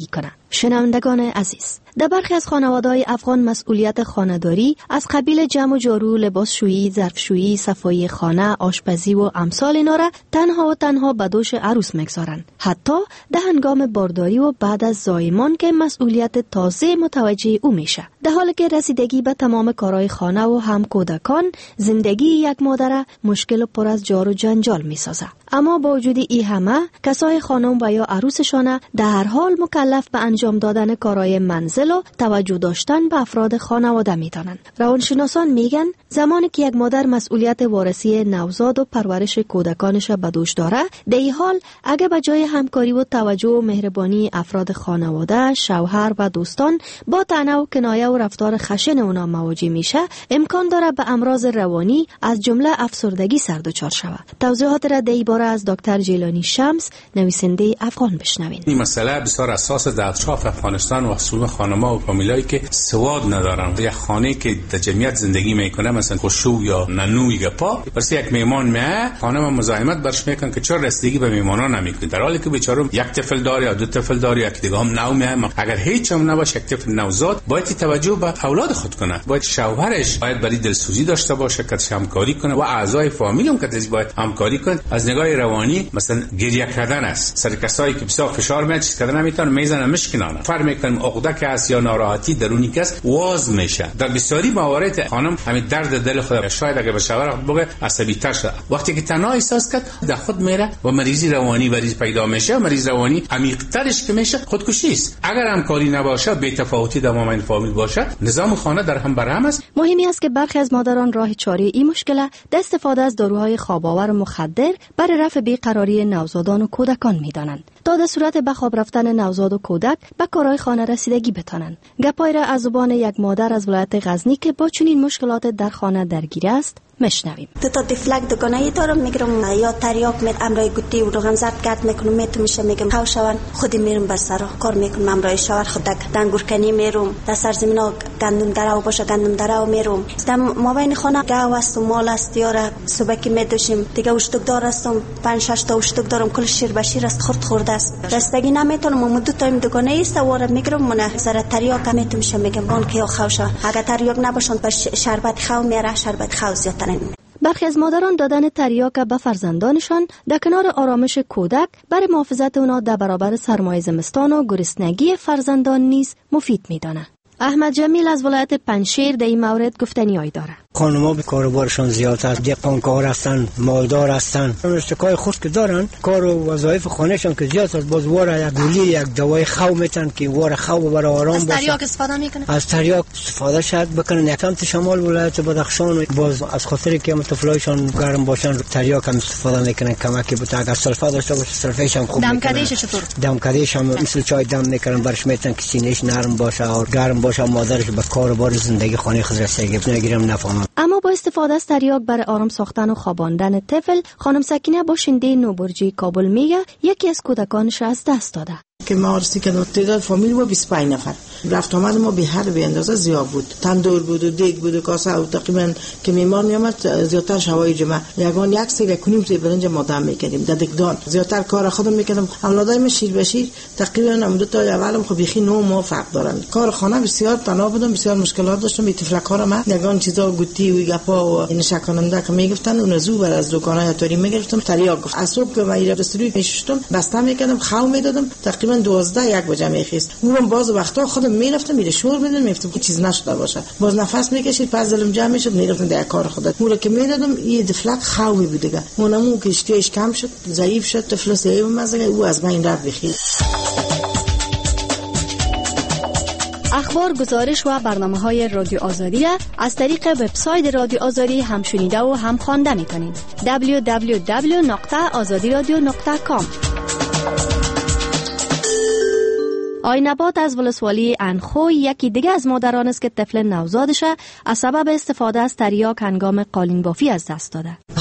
شنوندگان عزیز، در برخی از خانواده‌های افغان مسئولیت خانه‌داری از قبیل جمع و جارو، لباسشویی، ظرفشویی، صفایی خانه، آشپزی و امثال اینا را تنها و تنها به دوش عروس میگذارند. حتی در هنگام بارداری و بعد از زایمان که مسئولیت تازه متوجه او میشه. در حالی که رسیدگی به تمام کارهای خانه و هم کودکان زندگی یک مادر مشکل و پر از جار و جنجال میسازه. اما با وجود این همه کسای خانم و یا عروسشان در هر حال مکلف به انجام دادن کارهای منزل و توجه داشتن به افراد خانواده میتونن. روانشناسان میگن زمانی که یک مادر مسئولیت وارثی نوزاد و پرورش کودکانش به دوش داره، در این حال اگه به جای همکاری و توجه و مهربانی افراد خانواده، شوهر و دوستان با طعنه و کنایه و رفتار خشن اونا مواجه میشه، امکان داره به امراض روانی از جمله افسردگی سر دچار شود. توضیحات را در این باره از دکتر جیلانی شمس، نویسنده افغان، بشنوین. این مسئله بسیار اساس در اطراف افغانستان و خصوصا خانم‌ها و فامیلایی که سواد ندارن. یک خانه که در جمعیت زندگی میکنه، مثلا خشو یا ننوی گپا، پس یک میمان میه، خانم مزاحمت برش میکنه که چرا رسیدگی به میمانان نمیکنه، در حالی که بیچاره یک طفل داره یا دو طفل داره، یک دیگه هم نو میه. اگر هیچ هم نباشه، یک طفل نوزاد باید توجه به اولاد خود کنه، باید شوهرش باید برای دلسوزی داشته باشه که همکاری کنه و اعضای فامیل هم که باید همکاری کنه. از نگاه روانی مثلا گریه کردن است، سر کسایی که بسیار فشار میاد چیز کردن نمیتونن، میزنن مشکنن، فر میکنن، عقده که است یا ناراحتی درونی که است واز میشه. در بسیاری موارد خانم همین درد دل خود شاید اگه به شوهر بگه عصبی تر شده، وقتی که تنها احساس کرد در خود میره و مریضی روانی مریض پیدا میشه، مریض روانی عمیق ترش که میشه خودکشی است. اگر همکاری نباشه، بی تفاوتی در مابین فامیل باشه، نظام خانه در هم برهم است. مهمی است که برخی از مادران راه چاره این مشکل در استفاده از داروهای خواب‌آور و مخدر برای رفع بیقراری نوزادان و کودکان میدانند تا در صورت به خواب رفتن نوزاد و کودک به کارهای خانه رسیدگی بتانند. گپای را از زبان یک مادر از ولایت غزنی که با چنین مشکلات در خانه درگیر است مشنویم. دو تا تفلک دکانایی دارم، میگم یا تریاک می امرای گوتی و روغن زرد گرد میکنم، میتونم میشه میگم هاو شوان خودی میرم بر سر کار میکنم، امرای شوهر خودک دنگورکنی میرم، در سرزمینا گندم درو باشه گندم درو میرم، در مابین خانه گاو است و مال است، یاره صبحی میدوشیم دیگه، اشتک دار هستم، پنج شش تا اشتک دارم، کل شیر به شیر است، خورد خورده است، رستگی نمیتونم. مو دو تا دکانایی است واره میگیرم، من سر تریاک میتونم میشه میگم اون که خوشه، اگه تریاک نباشن پر شربت خاو میاره، شربت خاو زیاتر. برخی از مادران دادن تریاک به فرزندانشان در کنار آرامش کودک برای محافظت اونا در برابر سرمای زمستان و گرسنگی فرزندان نیز مفید میدانه. احمد جمیل از ولایت پنجشیر در این مورد گفتنیایی داره. خانم‌ها به کاروبارشان زیاد است، دهقانکار هستند، مالدار هستند، اشتکای خود که دارن، کار و وظایف خانهشان که زیاد است، باز واره یک گولی یک دوای خو میتن که واره خو برای آرام باشه. از تریاک استفاده میکنه. از تریاک استفاده شاید بکنن. سمت شمال ولایت بدخشان باز از خاطر که طفلایشان گرم باشن تریاک هم استفاده میکنن، کمکی بده. اگر سلفا داشته باشه سلفش هم خوب میکنن. دمکدهش چطور؟ دمکدهش هم مثل چای دم میکنن، برش میتن که سینه‌اش نرم باشه و گرم باشه، مادرش به کاربار زندگی خانه خود رسیدگی نگیرم نفهمم. اما با استفاده از تریاک برای آرام ساختن و خواباندن طفل، خانم سکینه باشنده نوبرجی کابل میگه یکی از کودکانش از دست داده. که ما عرضی که تعداد فامیل ما بیست و پنج نفر رفت آمد ما به هر به اندازه زیاد بود، تندور بود و دیگ بود و کاسه و تقریبا که میمار میامد زیادتر شوای جمعه یگان یک سه کنیم توی برنج مادام میکردیم در دکدان، زیادتر کار خودم میکردم. اولادای من شیر به شیر تقریبا هم دو تا اولم خب بیخی نو ما فرق دارن. کار خانه بسیار تنها بودم، بسیار مشکلات داشتم. به تفلک ها ما یگان چیزا گوتی و گپا و این شکاننده که میگفتن اون زو بر از دکانای تاری میگرفتم تریاک گفت از صبح که من دستوری میشستم بسته میکردم خو میدادم، تقریبا دوازده یک بجه میخیست. اونم باز وقتا خودم میرفتم میره شور میدادم، میفتم که چیز نشده باشه، باز نفس میکشید پس دلم جمع میشد میرفتم در کار خودم. اون که میدادم یه دفلک خوی بود دیگه، اونم که اشتیاش کم شد، ضعیف شد، طفل سیب مزه او از بین رفت بخیر. اخبار، گزارش و برنامه‌های رادیو آزادی را از طریق وبسایت رادیو آزادی هم شنیده و هم خوانده می‌تونید. دبلیو دبلیو دبلیو نقطه آزادی رادیو نقطه کام. آینباد از ولسوالی انخوی یکی دیگه از مادران است که طفل نوزادش از سبب استفاده از تریاک هنگام قالین بافی از دست داده.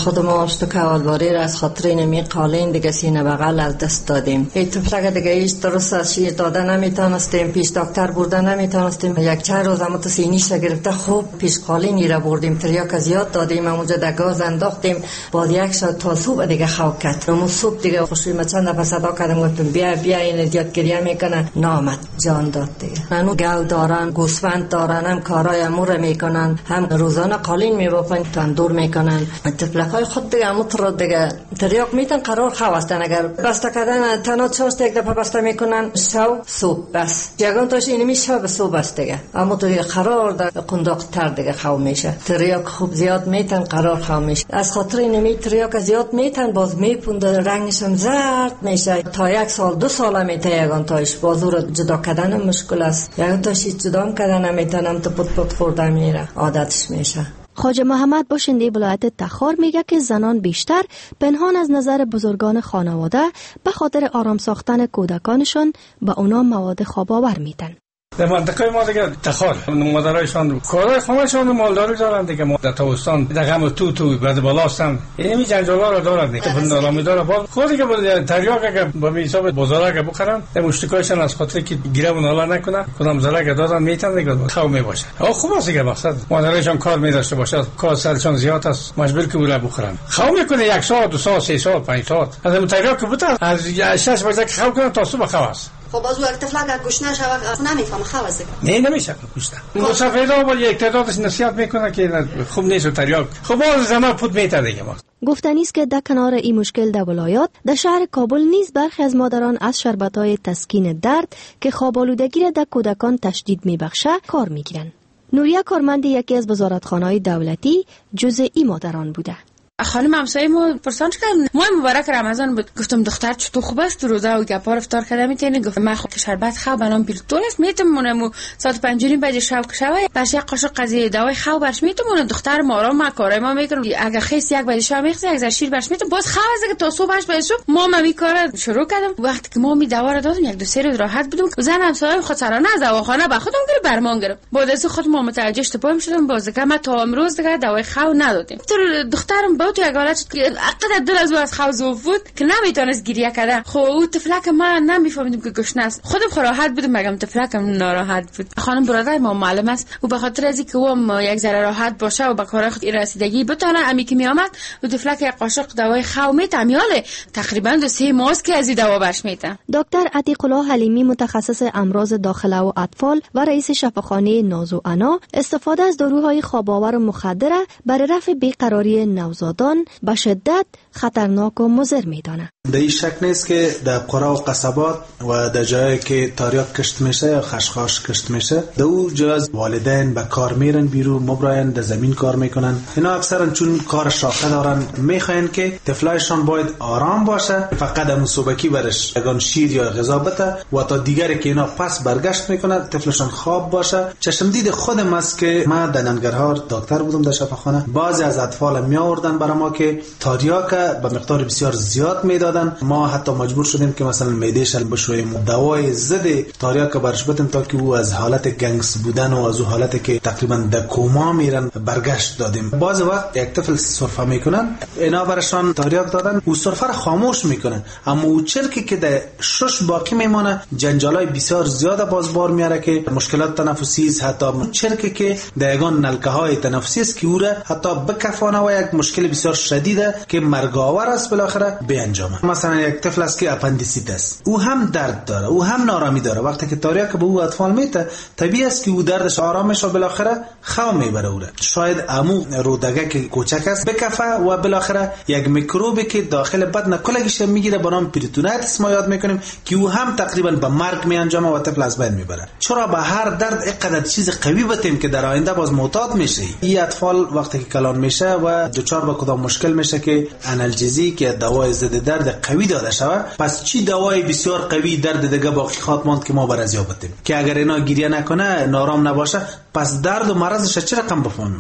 خود ما اشتکه آلواری را از خاطر نمی قالین دیگه سینه بغل از دست دادیم. این طفلک دیگه ایش درست از شیر داده نمیتونستیم، پیش دکتر برده نمیتونستیم. یک چند روز هم تو سینیش گرفته خوب پیش قالینی را بردیم، تریاک زیاد دادیم، اونجا در گاز انداختیم. بعد یک شب تا صبح دیگه خواب کرد. اون صبح دیگه خوشی ما چند دفعه صدا کردم گفتم بیا بیا این زیاد گریه میکنه، نامد جان داد دیگه. منو گاو دارن، گوسفند دارن، هم کارای امور میکنن، هم روزانه قالین میبافن، تندور میکنن. طفلکای خود دیگه امور دیگه تریاک میتن قرار خواستن. اگر بسته کردن تنها چاست یک دفعه بسته میکنن شو صبح بس یگان تاش اینمی شب صبح است دیگه. اما دیگه قرار در قنداق تر دیگه خو میشه. تریاک خوب زیاد میتن قرار خو میشه. از خاطر اینمی تریاک زیاد میتن باز میپونده، رنگش هم زرد میشه. تا یک سال دو سال میته یگان تاش بازو رو جدا کردن مشکل است. یگان تاش جدا کردن نمیتونم تو پت پت خوردن میره، عادتش میشه. خواجه محمد باشنده ولایت تخار میگه که زنان بیشتر پنهان از نظر بزرگان خانواده به خاطر آرام ساختن کودکانشان به اونا مواد خواب آور میدن. در منطقه ما دیگه تخار مادرایشان کارهای خانه‌شان مالداری دارن دیگه. ما در تابستان در غم تو تو بعد بالاستن اینمی جنجالا رو دارن دیگه. تو نارامی داره با خودی که بود تریاک اگه با حساب بازارا بخرن در مشتکایشان از خاطر که گیره و نالا نکنن کدام زرا دادن میتن دیگه خو میباشه. آ خوب است دیگه مقصد مادرایشان کار می‌داشته باشه، کار سرشان زیاد است، مجبور که ولا بخورن. خو میکنه یک ساعت دو ساعت سه ساعت پنج ساعت از اون تریاک بود از شش بجه که خو کنه تا صبح خو است. خب باز وقت طفل گوشت نشه نمیفهمه خوازه. نه نمیشه گوشت. مسافرها با یک تعدادش نصیحت میکنه که خوب نیست تریاک. خب باز زمان پود میته دیگه ما. گفتنی است که در کنار این مشکل در ولایات در شهر کابل نیز برخی از مادران از شربت‌های تسکین درد که خواب آلودگی را در کودکان تشدید میبخشه کار میگیرن. نوریا کارمند یکی از وزارتخانه‌های دولتی جزء این مادران بوده. خانم همسایه ما پرسان کردن ماه مبارک رمضان بود، گفتم دختر چطور خوب است روزه و گپا افطار کرده میتونی؟ گفت من خود شربت خواب بنام پیرتون است میتونم ساعت پنج و نیم بجه شب شوه باش یک قاشق قضیه دوای خواب برش میتونم دختر ما آرام ما کارای ما میکنم. اگه خیس یک بجه شب میخواد یک زشیر برش میتونم باز خواب از که تا صبحش بجه صبح ما می کار شروع کردم. وقتی که ما می دوا را دادم یک دو سه روز راحت بودم. زن همسایه خود سرانه از دواخانه به خودم گرفت برمان گرفت. بعد از خود ما متوجه شدم شدم باز که ما تا امروز دیگه دوای خواب ندادیم. دخترم با تو یک حالت اقدر دل از از خواب بود که نمیتونست گریه کنه. خب او طفلک ما نمیفهمیدم که گشنه است. خودم خو راحت بودم مگم طفلکم ناراحت بود. خانم برادر ما معلم است و به خاطر از اینکه او یک ذره راحت باشه و به کار خود رسیدگی بتونه امی که میآمد و طفلک یک قاشق دوای خواب میتمیاله تقریبا دو سه ماه که از این دوا برش میته. دکتر عتیق الله حلیمی متخصص امراض داخله و اطفال و رئیس شفاخانه ناز و انا استفاده از داروهای خواب‌آور و مخدر برای رفع بیقراری نوزادان به شدت خطرناک و مضر میدانه. در این شک نیست که در قرى و قصبات و در جایی که تریاک کشت میشه یا خشخاش کشت میشه در او جاز والدین به کار میرن بیرون مبراین در زمین کار میکنن. اینا اکثرا چون کار شاقه دارن میخواین که طفلایشان باید آرام باشه، فقط همون صبحکی برش یگان شیر یا غذا بده و تا دیگری که اینا پس برگشت میکنه طفلشان خواب باشه. چشم دید خودم است که ما در ننگرهار دکتر بودم در شفاخانه، بعضی از اطفال می آوردن برای ما که تریاک به مقدار بسیار زیاد میدادن. ما حتی مجبور شدیم که مثلا معده‌اش بشویم دوای ضد تریاک برش بدیم تا که او از حالت گنگس بودن و از او حالتی که تقریبا در کوما میرن برگشت دادیم. بعضی وقت یک طفل سرفه میکنن اینا برشان تریاک دادن او سرفه را خاموش میکنن، اما او چرکی که در شش باقی میمونه جنجالای بسیار زیاد باز بار میاره که مشکلات تنفسی است. حتی چرکی که در یگان نلکه های تنفسی است که او را حتی بکفانه و یک مشکل بسیار شدیده که مرگاور است بالاخره به انجامه. مثلا یک طفل است که اپندیسیت است، او هم درد داره، او هم نارامی داره. وقتی که تریاک به او اطفال میته طبیعی است که او دردش آرام میشه و بالاخره خو میبره او را. شاید امو رودگه که کوچک است بکفه و بالاخره یک میکروبی که داخل بدن کلگیش میگیره به نام پریتونایتس ما یاد میکنیم که او هم تقریبا به مرگ میانجامه و طفل از بین میبره. چرا به هر درد اینقدر چیز قوی بتیم که در آینده باز معتاد میشه. این اطفال وقتی که کلان میشه و دچار به کدام مشکل میشه که آنالژزی که دوای ضد درد قوی داده شود، پس چی دوای بسیار قوی درد دیگه باقی خواهد ماند که ما برازیا بتیم که اگر اینا گریه نکنه نارام نباشه پس درد و مرضش چه رقم بفهمیم ما.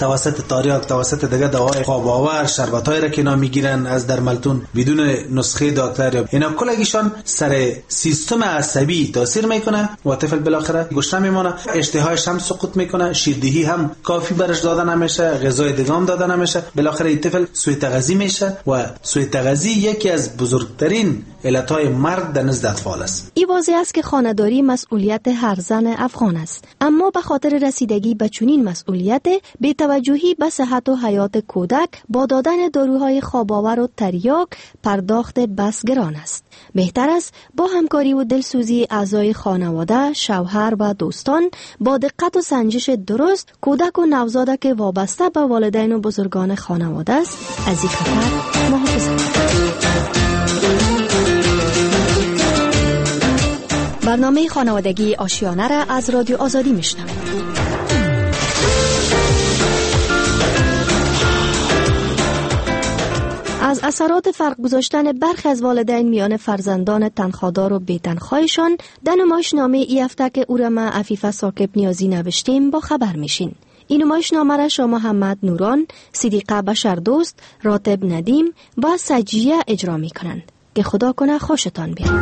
توسط تاریاک، توسط دیگه دواهای خواب آور، شربتایی را که اینا میگیرن از درملتون بدون نسخه دکتر، یا اینا کلگیشان سر سیستم عصبی تاثیر میکنه و طفل بالاخره گشنه میمونه، اشتهایش هم سقوط میکنه، شیردهی هم کافی برش داده نمیشه، غذای دیگه هم داده نمیشه، بالاخره این طفل سوء تغذیه میشه و سوء تغذیه یکی از بزرگترین علتهای مرگ در نزد اطفال است. این واضح است که خانه‌داری مسئولیت هر زن افغان است، اما به خاطر رسیدگی به چنین مسئولیت، بی‌توجهی به صحت و حیات کودک با دادن داروهای خواب‌آور و تریاک پرداخت بس گران است. بهتر است با همکاری و دلسوزی اعضای خانواده، شوهر و دوستان با دقت و سنجش درست کودک و نوزاده که وابسته به والدین و بزرگان خانواده است از این خطر محافظت. برنامه خانوادگی آشیانه را از رادیو آزادی میشنوید. از اثرات فرق گذاشتن برخی از والدین میان فرزندان تنخوادار و بی‌تنخوایشان در نمایشنامه ای هفته که او را ما عفیفه ثاقب نیازی نوشتیم با خبر میشین. این نمایشنامه را شما محمد نوران، صدیقه بشردوست، راتب ندیم و سجیه اجرا میکنند که خدا کنه خوشتان بیاد.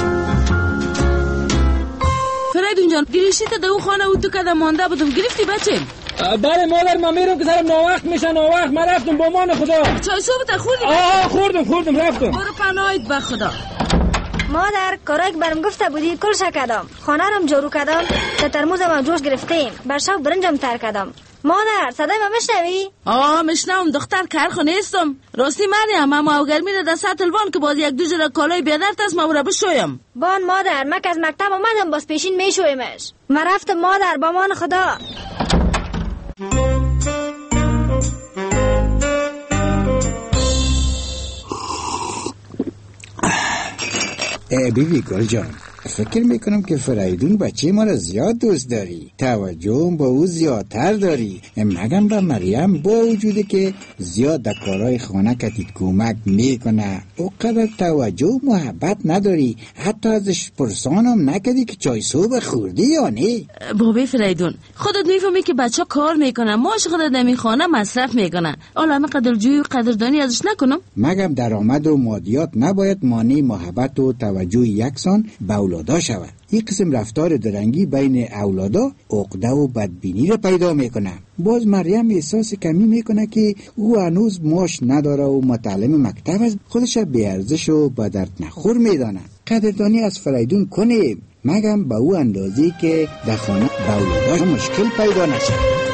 فریدون جان، گریشیت در اون خانه او تو کده مانده بودم، گرفتی بچه؟ بله مادر، من میرم که سرم ناوقت میشه، ناوقت من رفتم با مان خدا. چای صبح خوردی؟ آه خوردم خوردم رفتم. برو پناهید به خدا. مادر، کارایی که برم گفته بودی کلش کردم، خانه رم جارو کردم، تا ترموزم جوش گرفتیم، بر شب برنجم تر کردم. مادر صدای من میشنوی؟ آه میشنوم دختر، کارخو نیستم. راستی مریم، اما اوگرمی را در سطح الوان که باز یک دو جرا کالای بیادرت است، ما برا بشویم. بان مادر، من که از مکتب اومدم باز پیشین میشویمش. من رفتم مادر، با مان خدا. بیبی گل جان، فکر میکنم که فریدون بچه ما را زیاد دوست داری، توجه با او زیادتر داری، مگم با مریم با وجوده که زیاد در کارهای خانه کتید کمک میکنه او قدر توجه و محبت نداری، حتی ازش پرسانم نکدی که چای صبح خوردی یا نه؟ بابی فریدون، خودت میفهمی که بچه کار میکنه، ماش خودت در خانه مصرف میکنه، حالا همه قدرجویی و قدردانی ازش نکنم؟ مگم درآمد و مادیات نباید مانع محبت و توجه یکسان به اولادا شود. این قسم رفتار درنگی بین اولادا عقده و بدبینی را پیدا میکنه. باز مریم احساس کمی میکنه که او هنوز ماش نداره و متعلم مکتب است، خودش بی ارزش و به درد نخور میدانه. قدردانی از فریدون کنه، مگم به او اندازی که در خانه به اولادا مشکل پیدا نشه.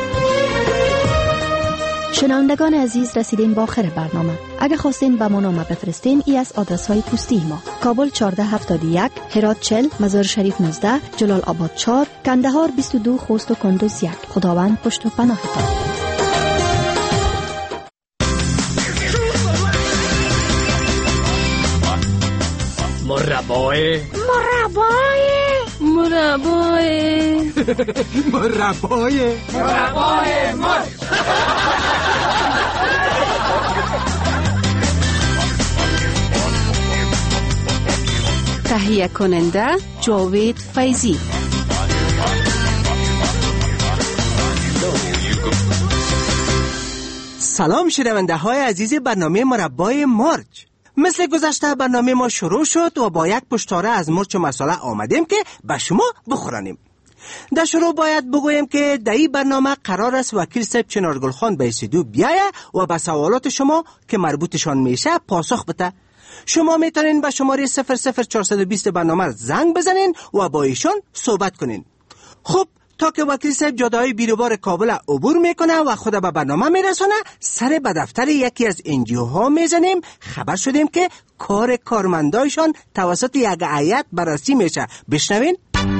شنوندگان عزیز، رسیدیم با آخر برنامه. اگه خواستین به ما نامه بفرستین، ای از آدرس های پستی ما: کابل چهارده هفتاد و یک، هرات چهل، مزار شریف نوزده، جلال آباد چهار، کندهار بیست و دو، خوست و کندوز یک. خداوند پشت و پناهتان. مربای مربای مربای مربای مربای مر تهیه کننده جاوید فیضی. سلام شنونده های عزیز برنامه مربای مرچ. مثل گذشته برنامه ما شروع شد و با یک پشتاره از مرچ و مساله آمدیم که به شما بخورانیم. در شروع باید بگویم که در این برنامه قرار است وکیل صاحب چنارگل خان به استودیو بیایه و به سوالات شما که مربوطشان میشه پاسخ بده. شما میتونین به شماره صفر صفر چهارصد و بیست برنامه زنگ بزنین و با ایشان صحبت کنین. خب تا که وکیل صاحب جاده‌های بیروبار کابل عبور میکنه و خود به برنامه میرسونه، سر به دفتر یکی از انجیوها میزنیم. خبر شدیم که کار کارمندایشان توسط یک هیئت بررسی میشه. بشنوین.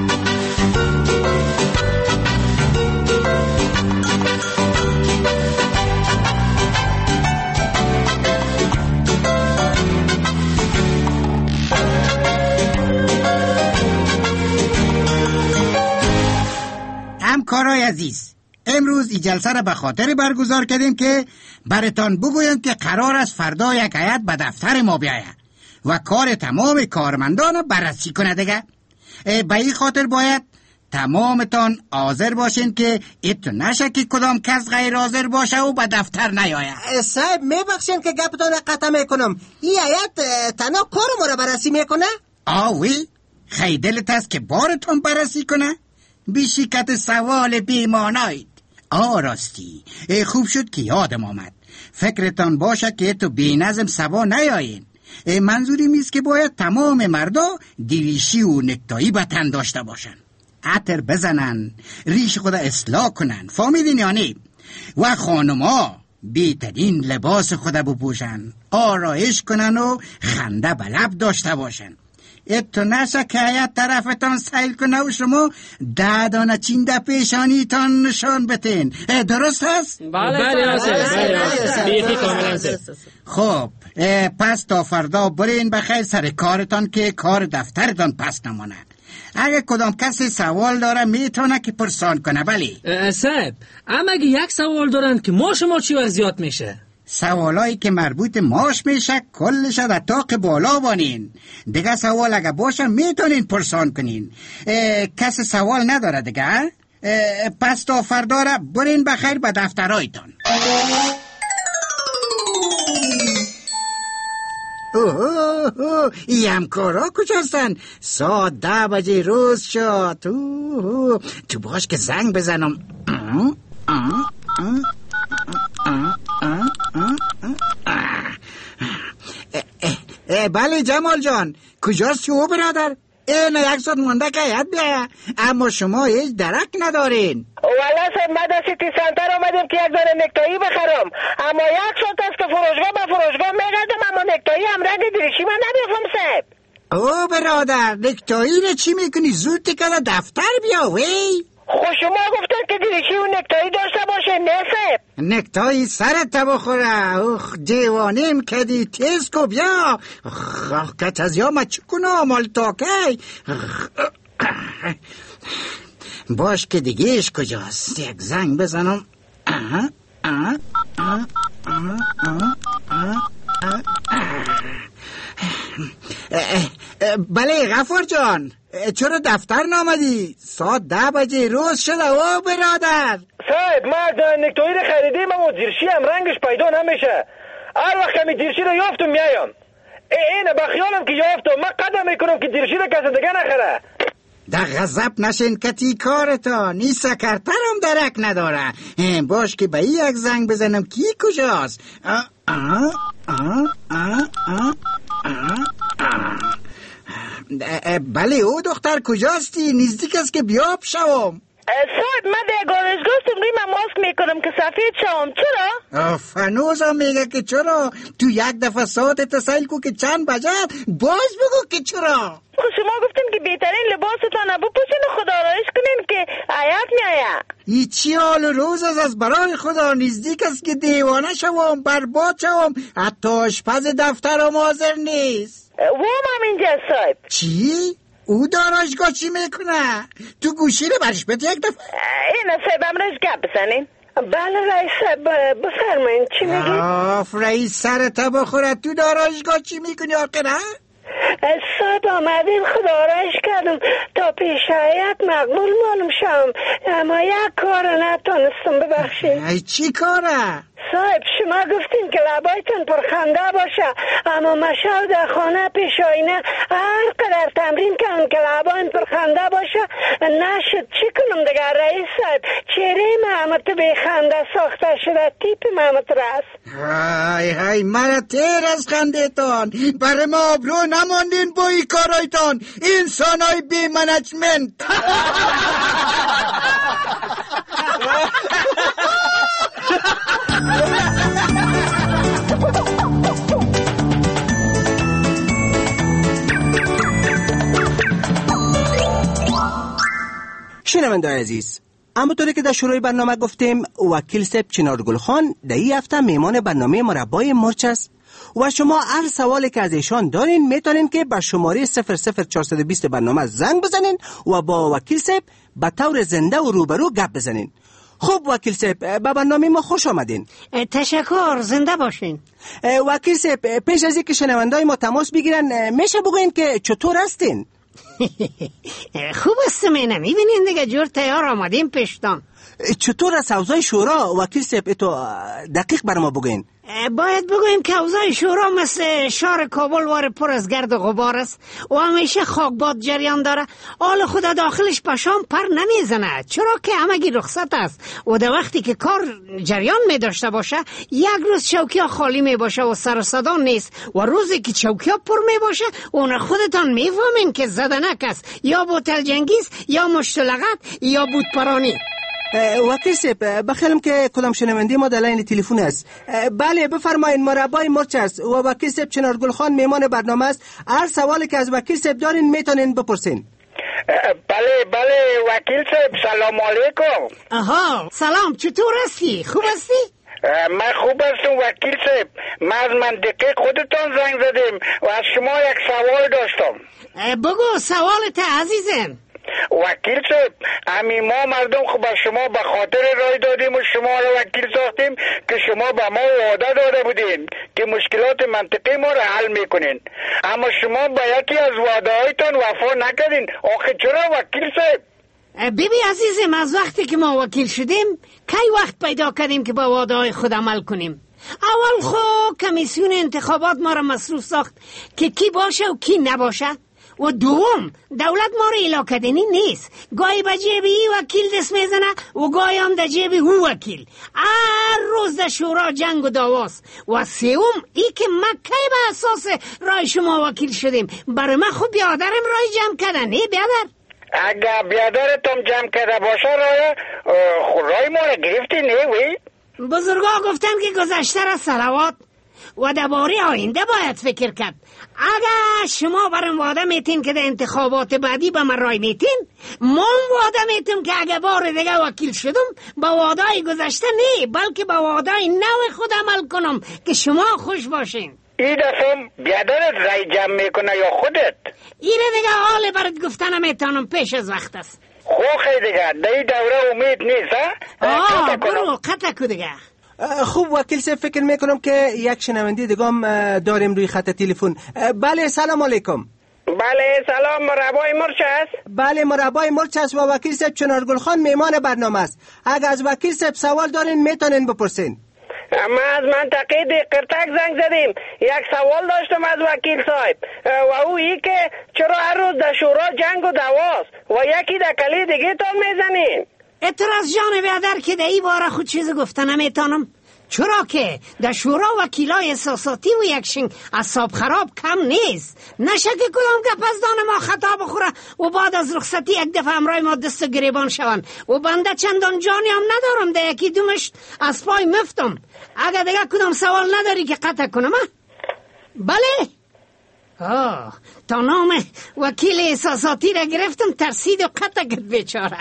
همکارای عزیز، امروز این جلسه را به خاطر برگزار کردیم که براتان بگویم که قرار است فردا یک هیئت به دفتر ما بیاید و کار تمام کارمندان بررسی کنه دیگه. به این خاطر باید تمامتان حاضر باشین که ایتو نشه که کدام کس غیر حاضر باشه و به دفتر نیاید. صاحب میبخشین که گپتان قطع میکنم، این هیئت تنها کار ما را بررسی میکنه؟ آوی خیلی دلت است که بارتون بررسی کنه؟ بیشیکت سوال بیمانایید. آ راستی خوب شد که یادم آمد، فکرتان باشه که تو بی نظم سوا نیایین. منظوری میست که باید تمام مردا دیریشی و نکتایی به تن داشته باشن، عطر بزنن، ریش خدا اصلاح کنن، فهمیدین یعنی؟ و خانما بیترین لباس خدا بپوشن، آرایش کنن و خنده به لب داشته باشن. اتو نشه که هیئت طرفتان سیل کنه و شما ده دانه چینده پیشانی تان نشان بتین. درست هست؟ بله بله. خب پس تا فردا برین بخیر سر کارتان که کار دفترتان پس نمانه. اگه کدام کسی سوال داره میتونه که پرسان کنه. بلی صاحب، اما اگه یک سوال دارن که ما شما چی وقت زیاد میشه؟ سوالایی که مربوط ماش میشه کلش در طاق بالا بانین. دیگه سوال اگه باشه میتونین پرسان کنین. کسی سوال نداره دیگه؟ پس تا فردا را برین بخیر به دفترایتان. اوه اوه ای همکارا کجاستن؟ ساعت ده بجه روز شد. اوه تو باش که زنگ بزنم. آه آه آه آه آه آه. بله جمال جان، کجاست شما برادر؟ این یک ساعت مونده که هیئت بیایه، اما شما هیچ درک ندارین. والا صاحب ما در سیتی سنتر آمدیم که یک دانه نکتایی بخرم، اما یک ساعت است که فروشگاه به فروشگاه میگردم، اما نکتایی هم رنگ دریشی من نمیفهم صاحب. او برادر، نکتایی رو چی میکنی؟ زود تکه دفتر بیا وی. خب شما گفتن که دریشی و نکتایی داشته باشه، نه صاحب؟ نکتایی سرت بخوره. اوخ دیوانیم کدی، تیز کو بیا. آخ کچ از یا ما چکنه مال تاکی. باش که دیگهش کجاست؟ یک زنگ بزنم. آه آه آه آه آه آه. بله غفور جان، چرا دفتر نامدی؟ ساعت ده بجه روز شده. او برادر صاحب ما نکتایی رو خریدیم اما دیرشی هم رنگش پیدا نمیشه. هر وقت کمی دیرشی رو یافتم میایم. اینه بخیالم که یافتم، من قدم میکنم که دیرشی رو کسی دیگه نخره. در غضب نشین کتی کارتان، این سکرترم درک نداره. باش که به این یک زنگ بزنم کی کجاست؟ آه آه آه آه آه آه. بله او دختر کجاستی؟ نزدیک است که بیاب شوم. صاحب من در گارشگاهستم روی من ماسک میکنم که سفید شوم. چرا؟ فنوزم میگه که چرا. تو یک دفعه ساعت تسایل کو که چند بجه باز بگو که چرا. خب شما گفتیم که بهترین لباستان بپوشین و خدا آرایش کنین که حیات میآید. ای چی حال روز از از برای خدا نزدیک است که دیوانه شوم، برباد شوم. حتی آشپز دفترم حاضر نیست. وام هم اینجا صاحب. چی؟ او دانشگاه چی میکنه؟ تو گوشی رو برش بده یک دفعه. اینه صاحب امروز گپ بزنین. بله رئیس صاحب بفرمایین چی میگی؟ آف رئیس سرت بخوره، تو دانشگاه چی میکنی آخره؟ صاحب آمدیم خدا آرایش کردم تا پیش حیات مقبول معلوم شم، اما یک کار نتونستم. ببخشید. ای چی کاره؟ صاحب شما گفتین که لبایتون پرخنده باشه، اما مشاو در خانه پیش آینه هر قدر تمرین کنم که لبایم پرخنده باشه نشد. چی کنم دیگر رئیس صاحب؟ چهره محمد بی خنده ساخته شده، تیپ محمد راست. های های مرا تیر از خنده تان، برای ما آبرو نماندین با ای کارایتان، انسان های بی منجمنت. شنونده‌های عزیز، همونطوری که در شروع برنامه گفتیم وکیل صاحب چنارگل خان در این هفته میهمان برنامه مربای مرچ است و شما هر سوالی که از ایشان دارین میتونین که به شماره صفر صفر چهارصد و بیست برنامه زنگ بزنین و با وکیل صاحب به طور زنده و روبرو گپ بزنین. خب وکیل صاحب به برنامه ما خوش آمدین. تشکر، زنده باشین. وکیل صاحب پیش از اینکه شنوندای ما تماس بگیرن میشه بگوین که چطور هستین؟ خوب است مینه، میبینین دیگه جور تیار آمدیم پیشتان. چطور است اوضاع شورا وکیل صاحب؟ تو دقیق بر ما بگوین. باید بگویم که اوضاع شورا مثل شهر کابل وار پر از گرد و غبار است و همیشه خاکباد جریان داره. حال خدا داخلش پشام پر نمیزنه، چرا که همگی رخصت است و در وقتی که کار جریان می داشته باشه یک روز چوکی ها خالی می باشه و سر صدا نیست و روزی که چوکی ها پر می باشه اون خودتان میفهمین که زدنک است، یا بوتل جنگیز یا مشتلقت یا بود پرانی. وکیل صاحب بخیرم که کدام شنونده ما در لین تلفن است. بله بفرمایید، مربای مرچ است و وکیل صاحب چنارگل خان میمان برنامه است. هر سوالی که از وکیل صاحب دارین میتونین بپرسین. بله بله وکیل صاحب سلام علیکم. آها سلام، چطور هستی؟ خوب هستی؟ من خوب هستم وکیل صاحب. من از منطقه خودتان زنگ زدیم و از شما یک سوال داشتم. بگو سوالت عزیزم. وکیل صاحب امی ما مردم خب به شما به خاطر رای دادیم و شما را وکیل ساختیم که شما به ما وعده داده بودین که مشکلات منطقی ما را حل میکنین، اما شما به یکی از وعده هایتان وفا نکردین. آخه چرا وکیل صاحب؟ بیبی عزیزم، از وقتی که ما وکیل شدیم کی وقت پیدا کردیم که با وعده های خود عمل کنیم؟ اول خو کمیسیون انتخابات ما را مصروف ساخت که کی باشه و کی نباشه، و دوم دولت ما رو علاقدنی نیست، گاهی به جیب ای وکیل دست میزنه و گاهی هم در جیب او وکیل. هر روز در شورا جنگ و دعواست. و سوم ای که ما کی به اساس رای شما وکیل شدیم؟ برای من خود بیادرم رای جمع کرده، نه بیادر؟ اگر بیادرتم جمع کرده باشه رای رای ما رو گرفتی نه وی؟ بزرگا گفتن که گذشته را صلوات و درباره آینده باید فکر کرد. اگر شما برام وعده میتین که در انتخابات بعدی به من رای میتین، من وعده میتیم که اگر بار دیگه وکیل شدم با وعده گذشته نه بلکه با وعده نو خود عمل کنم که شما خوش باشین. این دفعه بیادرت رای جمع میکنه یا خودت؟ این دیگه حال برات گفتن میتونم، پیش از وقت است. خوخه دیگه در این دوره امید نیست ها؟ آه برو قطع کو دیگه. خوب وکیل صاحب فکر میکنم که یک شنونده دیگه هم داریم روی خط تلفن. بله سلام علیکم. بله سلام، مربای مرچ است؟ بله مربای مرچ است و وکیل صاحب چنارگل خان میمان برنامه است. اگر از وکیل صاحب سوال دارین میتونین بپرسین. ما از منطقه قرتک زنگ زدیم، یک سوال داشتم از وکیل صاحب و او ای که چرا هر روز در شورا جنگ و دعواست و یکی در کلی دیگه تان میزنین؟ اعتراض جان بیادر که در ای باره خود چیز گفتن نمیتونم، چرا که در شورا وکیلای احساساتی و یکشنگ اعصاب خراب کم نیست. نشه که کدام گپ از دان ما خطا بخوره و بعد از رخصتی یک دفعه همراه ما دست و گریبان شون و بنده چندان جانی هم ندارم در یکی دومش از پای مفتم. اگر دیگه کدام سوال نداری که قطع کنم؟ بله؟ آه تا نام وکیل احساساتی را گرفتم ترسید و قطع کرد بیچاره.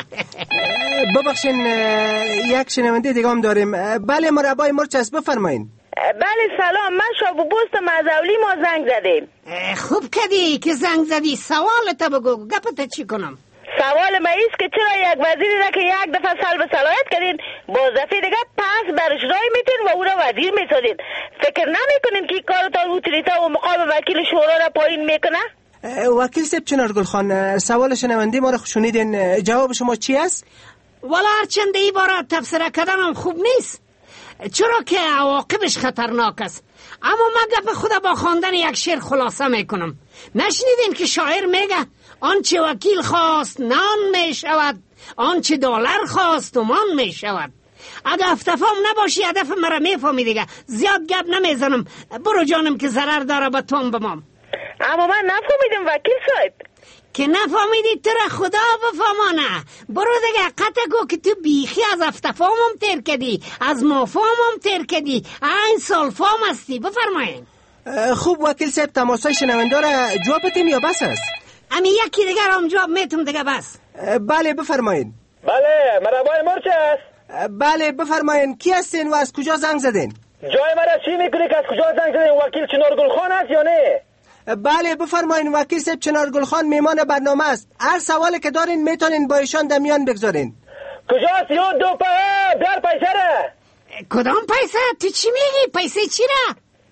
ببخشین یک شنونده دیگه هم داریم. بله مربای مرچ است، بفرمایین. بله سلام، من شابو بوست مزولی ما زنگ زدیم. خوب کردی که زنگ زدی، سوالت بگو گپت چی کنم؟ سوال ما ایست که چرا یک وزیری را که یک دفعه سلب صلاحیت کردین باز دفعه دیگه پس برش رای میتین و او را وزیر میسازین؟ فکر نمیکنین که کارتان اوتوریته و مقام وکیل شورا را پایین میکنه؟ وکیل صاحب چنارگل خان سوال شنونده ما را شنیدین، جواب شما چی است؟ والا هرچند ای بارا تفسیر کردنم خوب نیست، چرا که عواقبش خطرناک است. اما من گپ خود با خواندن یک شعر خلاصه میکنم. نشنیدین که شاعر میگه آنچه وکیل خواست نان می شود، آنچه دلار خواست تومان می شود. اگه افتفام نباشی هدف مرا میفهمی دیگه، زیاد گپ نمیزنم، برو جانم که ضرر داره به توم بمام. اما من نفهمیدم وکیل صاحب. که نفهمیدی ترا خدا بفهمانه. برو دیگه قطع گو که تو بیخی از افتفامم تیر کدی، از مافامم تیر کدی، این سالفام هستی. بفرمایین. خوب وکیل صاحب تماسای شنونده را جواب بدیم یا بس است؟ امی یکی دیگر هم جواب میتم دیگه بس. بله بفرمایین. بله مرحبای مرچ است؟ بله بفرمایین. کی هستین و از کجا زنگ زدین؟ جای مرا چی میکنی که از کجا زنگ زدین؟ وکیل چنارگل خان است یا نه؟ بله بفرمایین، وکیل صاحب چنارگل خان میمان برنامه است. هر سوالی که دارین میتونین با ایشان در میان بگذارین. کجاست یو دو پا بیار پیسه را؟ کدام پیسه؟ تو چی میگی؟ پیسه چی را؟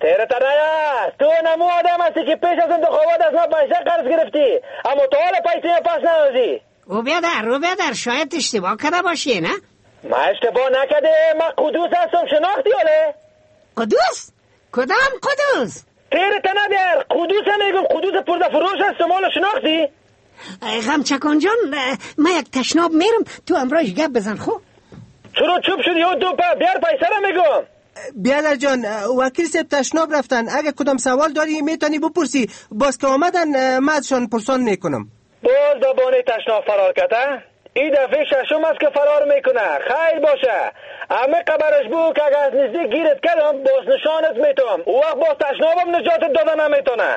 تیرت نیست. تو نمو آدم هستی که پیش از انتخابات از ما پیسه قرض گرفتی، اما تو حال پیسه پس ندادی. او بیادر او بیادر شاید اشتباه کرده باشی نه؟ ما اشتباه نکده. ما قدوس هستم، شناختی حاله؟ قدوس؟ کدام قدوس؟ تیرت ندار. قدوس میگم، قدوس پرده فروش هستم. حالا شناختی؟ غم چکان جان، ما یک تشناب میرم، تو امروز گپ بزن خوب. چرا چوب شدی و دو پا بیار پیسه را میگم. بیادر جان، وکیل صاحب تشناب رفتن، اگه کدام سوال داری میتونی بپرسی، باز که آمدن ما ازشان پرسان میکنم. باز دبانه تشناب فرار کده؟ این دفعه ششم است که فرار میکنه. خیر باشه، همه قبرش بو که اگه از نزدیک گیرت کردم باز نشانت میتونم، او وقت باز تشنابم نجاتت داده نمیتونه.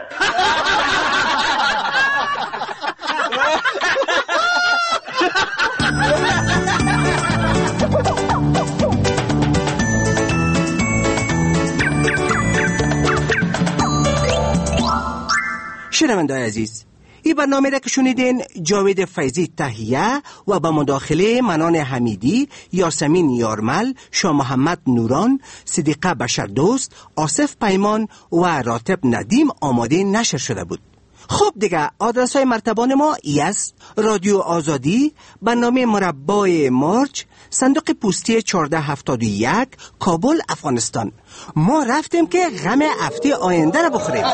شنونده‌های عزیز، این برنامه را که شنیدین جاوید فیضی تهیه و با مداخله منان حمیدی، یاسمین یارمل، شاه محمد نوران، صدیقه بشردوست، آصف پیمان و راتب ندیم آماده نشر شده بود. خب دیگه آدرس های مرتبان ما ای است: رادیو آزادی، برنامه مربای مارچ، صندوق پستی چهارده هفتاد و یک، کابل، افغانستان. ما رفتیم که غم هفته آینده را بخوریم.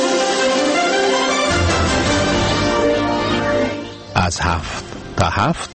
از هفت تا هفت